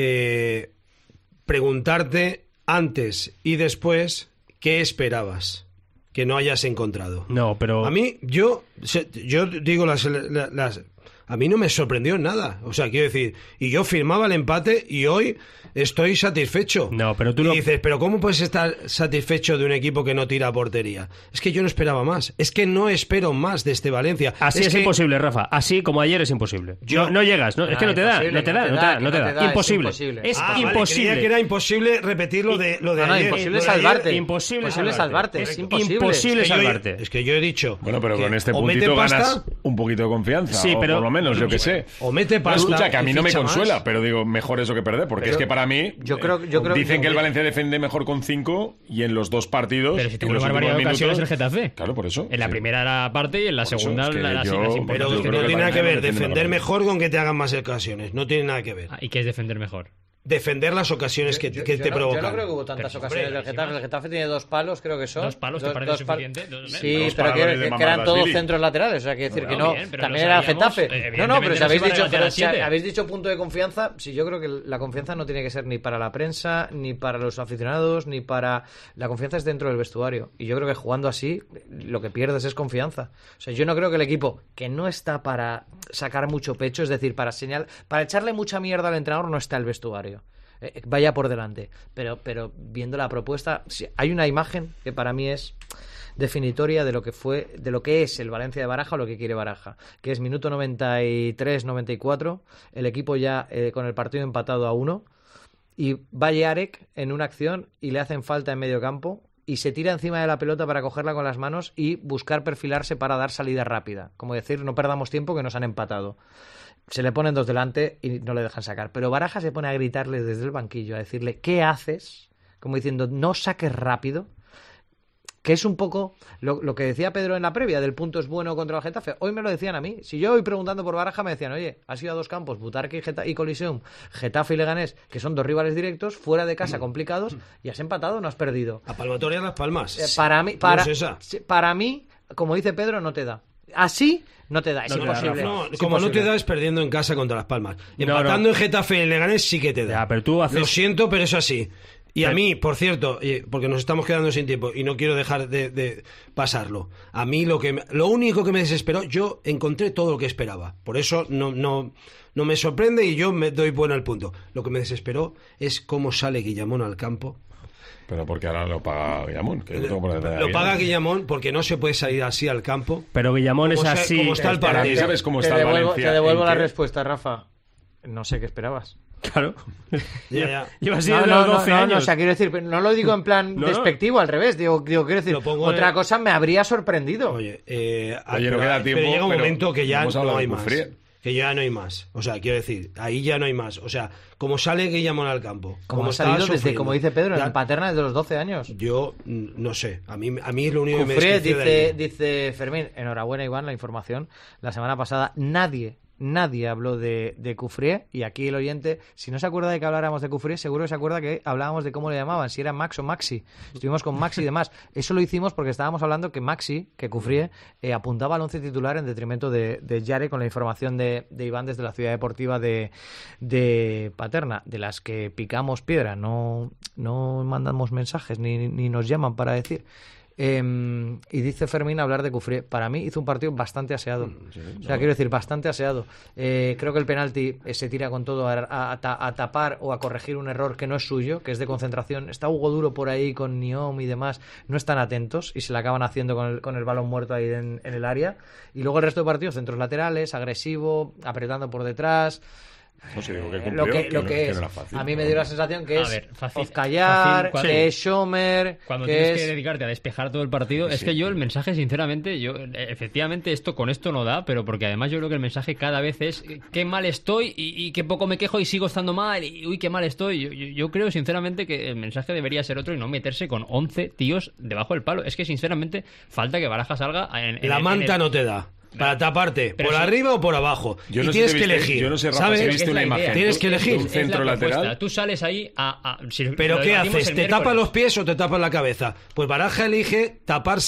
preguntarte antes y después qué esperabas que no hayas encontrado. No, pero... A mí, yo digo a mí no me sorprendió en nada. O sea, quiero decir, y yo firmaba el empate y hoy estoy satisfecho. No, pero tú y dices, pero ¿cómo puedes estar satisfecho de un equipo que no tira a portería? Es que yo no esperaba más. Es que no espero más de este Valencia. Así es imposible, Rafa. Así como ayer es imposible. No llegas, ¿no? Es que no te da. Imposible. Es imposible. Creía que era imposible repetir lo de ayer. Imposible salvarte. Imposible salvarte. Es imposible salvarte. Es que yo he dicho... Bueno, pero con este puntito ganas un poquito de confianza. Sí, pero... por lo menos, yo que sé. O mete pasta. Escucha, que a mí no me consuela, pero digo, mejor eso que perder, porque es que para mí yo creo dicen que el Valencia defiende mejor con 5 y en los 2 partidos. Pero si tuvo una barbaridad de ocasiones el Getafe. Claro, por eso. En la primera parte y en la segunda la sin. Pero no tiene nada que ver defender mejor con que te hagan más ocasiones. No tiene nada que ver. ¿Y qué es defender mejor? Defender las ocasiones que te provocan. Yo no creo que hubo tantas ocasiones del Getafe. El Getafe tiene 2 palos, creo que son. 2 palos, ¿te parece suficiente? Sí, pero que eran todos centros laterales. O sea, quiere decir que no. También era el Getafe. No, pero si habéis dicho punto de confianza, sí, yo creo que la confianza no tiene que ser ni para la prensa, ni para los aficionados, ni para... La confianza es dentro del vestuario. Y yo creo que jugando así, lo que pierdes es confianza. O sea, yo no creo que el equipo, que no está para sacar mucho pecho, es decir, para echarle mucha mierda al entrenador, no está el vestuario. Vaya por delante, pero viendo la propuesta, hay una imagen que para mí es definitoria de lo que es el Valencia de Baraja o lo que quiere Baraja, que es minuto 93-94, el equipo ya con el partido empatado a 1 y va Yarek en una acción y le hacen falta en medio campo y se tira encima de la pelota para cogerla con las manos y buscar perfilarse para dar salida rápida, como decir, no perdamos tiempo que nos han empatado. Se le ponen 2 delante y no le dejan sacar. Pero Baraja se pone a gritarle desde el banquillo, a decirle, ¿qué haces? Como diciendo, no saques rápido. Que es un poco lo que decía Pedro en la previa, del punto es bueno contra el Getafe. Hoy me lo decían a mí. Si yo voy preguntando por Baraja, me decían, oye, has ido a 2 campos, Butarque y Coliseum, Getafe y Leganés, que son 2 rivales directos, fuera de casa complicados, y has empatado, no has perdido. A palmatorias Las Palmas. Para mí, como dice Pedro, no te da. Así no te da, es imposible. No te da es perdiendo en casa contra Las Palmas. Empatando en Getafe y en Leganés sí que te da. Pero tú haces... Lo siento, pero es así. Y a mí, por cierto, porque nos estamos quedando sin tiempo y no quiero dejar de pasarlo, a mí lo único que me desesperó, yo encontré todo lo que esperaba. Por eso no me sorprende y yo me doy bueno al punto. Lo que me desesperó es cómo sale Guillamón al campo. Pero porque ahora lo paga Guillamón. Lo paga Guillamón porque no se puede salir así al campo. Pero Guillamón es así. Como está el partido. ¿Sabes cómo está el Valencia? Te devuelvo la respuesta, Rafa. No sé qué esperabas. Claro. Llevas siendo 12 años. O sea, quiero decir, no lo digo en plan despectivo, al revés. Digo, quiero decir, otra cosa me habría sorprendido. Oye, no queda tiempo. Pero llega un momento que ya no hay más. Que ya no hay más. O sea, quiero decir, ahí ya no hay más. O sea, como sale Guillamón al campo. Como ha salido desde, como dice Pedro, en Paterna desde los 12 años. Yo no sé. A mí es lo único que me dice Fermín, enhorabuena Iván, la información. La semana pasada nadie habló de Cufré, y aquí el oyente, si no se acuerda de que habláramos de Cufré, seguro que se acuerda que hablábamos de cómo le llamaban, si era Max o Maxi. Estuvimos con Maxi y demás. Eso lo hicimos porque estábamos hablando que Cufré apuntaba al 11 titular en detrimento de Yare, con la información de Iván desde la ciudad deportiva de Paterna, de las que picamos piedra, no mandamos mensajes ni nos llaman para decir. Y dice Fermín hablar de Cufré. Para mí hizo un partido bastante aseado. Quiero decir, bastante aseado. Creo que el penalti se tira con todo a tapar o a corregir un error que no es suyo, que es de concentración. Está Hugo Duro por ahí con Niom y demás, no están atentos y se la acaban haciendo con el balón muerto ahí en el área. Y luego el resto de partidos, centros laterales, agresivo, apretando por detrás. No sé, digo que lo que es. Que no fácil, a mí me dio la sensación que es fácil, Ozcayar, que es Schomer, cuando que tienes que dedicarte a despejar todo el partido. Es que yo el mensaje, sinceramente, efectivamente esto no da, pero porque además yo creo que el mensaje cada vez es qué mal estoy y qué poco me quejo y sigo estando mal y uy, qué mal estoy. Yo creo sinceramente que el mensaje debería ser otro y no meterse con 11 tíos debajo del palo. Es que sinceramente falta que Baraja salga la manta no te da para taparte, por arriba o por abajo. Y tienes que elegir. Yo no sé, Rafa, si viste una imagen. Tienes que elegir. Un centro lateral. Tú sales ahí ¿Pero qué haces? ¿Te tapas los pies o te tapas la cabeza? Pues Baraja elige taparse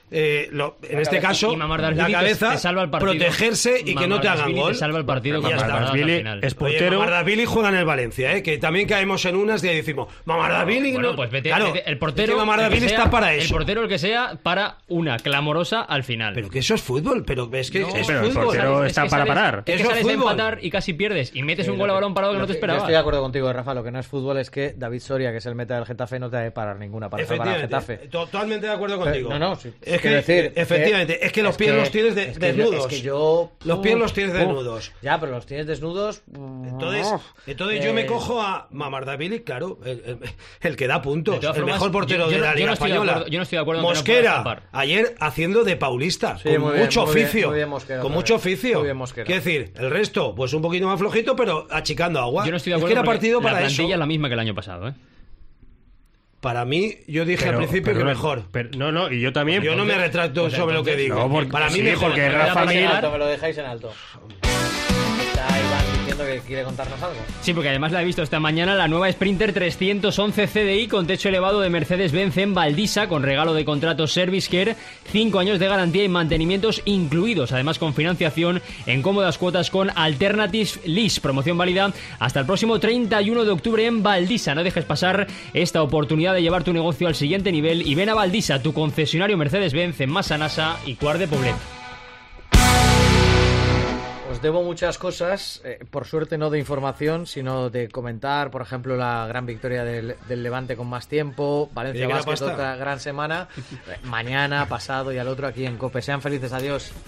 en este caso, la cabeza, te salva el partido. protegerse y que no te hagan gol. Te salva el partido. Es portero. Mamardashvili juega en el Valencia, que también caemos en unas y decimos, Mamardashvili bueno, pues vete, claro, el portero, es que Mamardashvili está para eso. El portero, el que sea, para una clamorosa al final. Pero que eso es fútbol, pero es que es pero fútbol. El portero está para parar. Es que eso sales es de fútbol. empatar y casi pierdes y metes un gol a balón parado que no te esperabas. Yo estoy de acuerdo contigo, Rafa. Lo que no es fútbol es que David Soria, que es el meta del Getafe, no te debe parar ninguna para salvar al Getafe. Totalmente de acuerdo contigo. Sí, es que decir, efectivamente, es que los pies los tienes desnudos. Los pies los tienes desnudos. Ya, pero los tienes desnudos. Entonces yo me cojo a Mamardashvili, claro, el que da puntos, el formas, mejor portero de la Liga Española. Yo no estoy de acuerdo. Mosquera, ayer haciendo de paulista, con mucho oficio. Con mucho oficio. Quiero decir, el resto, pues un poquito más flojito, pero achicando agua. Yo no estoy de acuerdo. Es que era partido para la eso. plantilla es la misma que el año pasado, Para mí, yo dije al principio que mejor. No, y yo también. Yo no me retracto sobre lo que digo. Para mí mejor. Porque Rafa Me lo dejáis en alto. Está Iván diciendo que quiere contarnos algo. Sí, porque además la he visto esta mañana, la nueva Sprinter 311 CDI con techo elevado de Mercedes-Benz en Valdisa, con regalo de contrato Service Care, 5 años de garantía y mantenimientos incluidos, además con financiación en cómodas cuotas con Alternative Lease, promoción válida hasta el próximo 31 de octubre en Valdisa. No dejes pasar esta oportunidad de llevar tu negocio al siguiente nivel y ven a Valdisa, tu concesionario Mercedes-Benz en Massanassa y Quart de Poblet. Os debo muchas cosas, por suerte no de información, sino de comentar, por ejemplo, la gran victoria del Levante con más tiempo, Valencia Basket, otra gran semana, mañana, pasado y al otro aquí en COPE. Sean felices, adiós.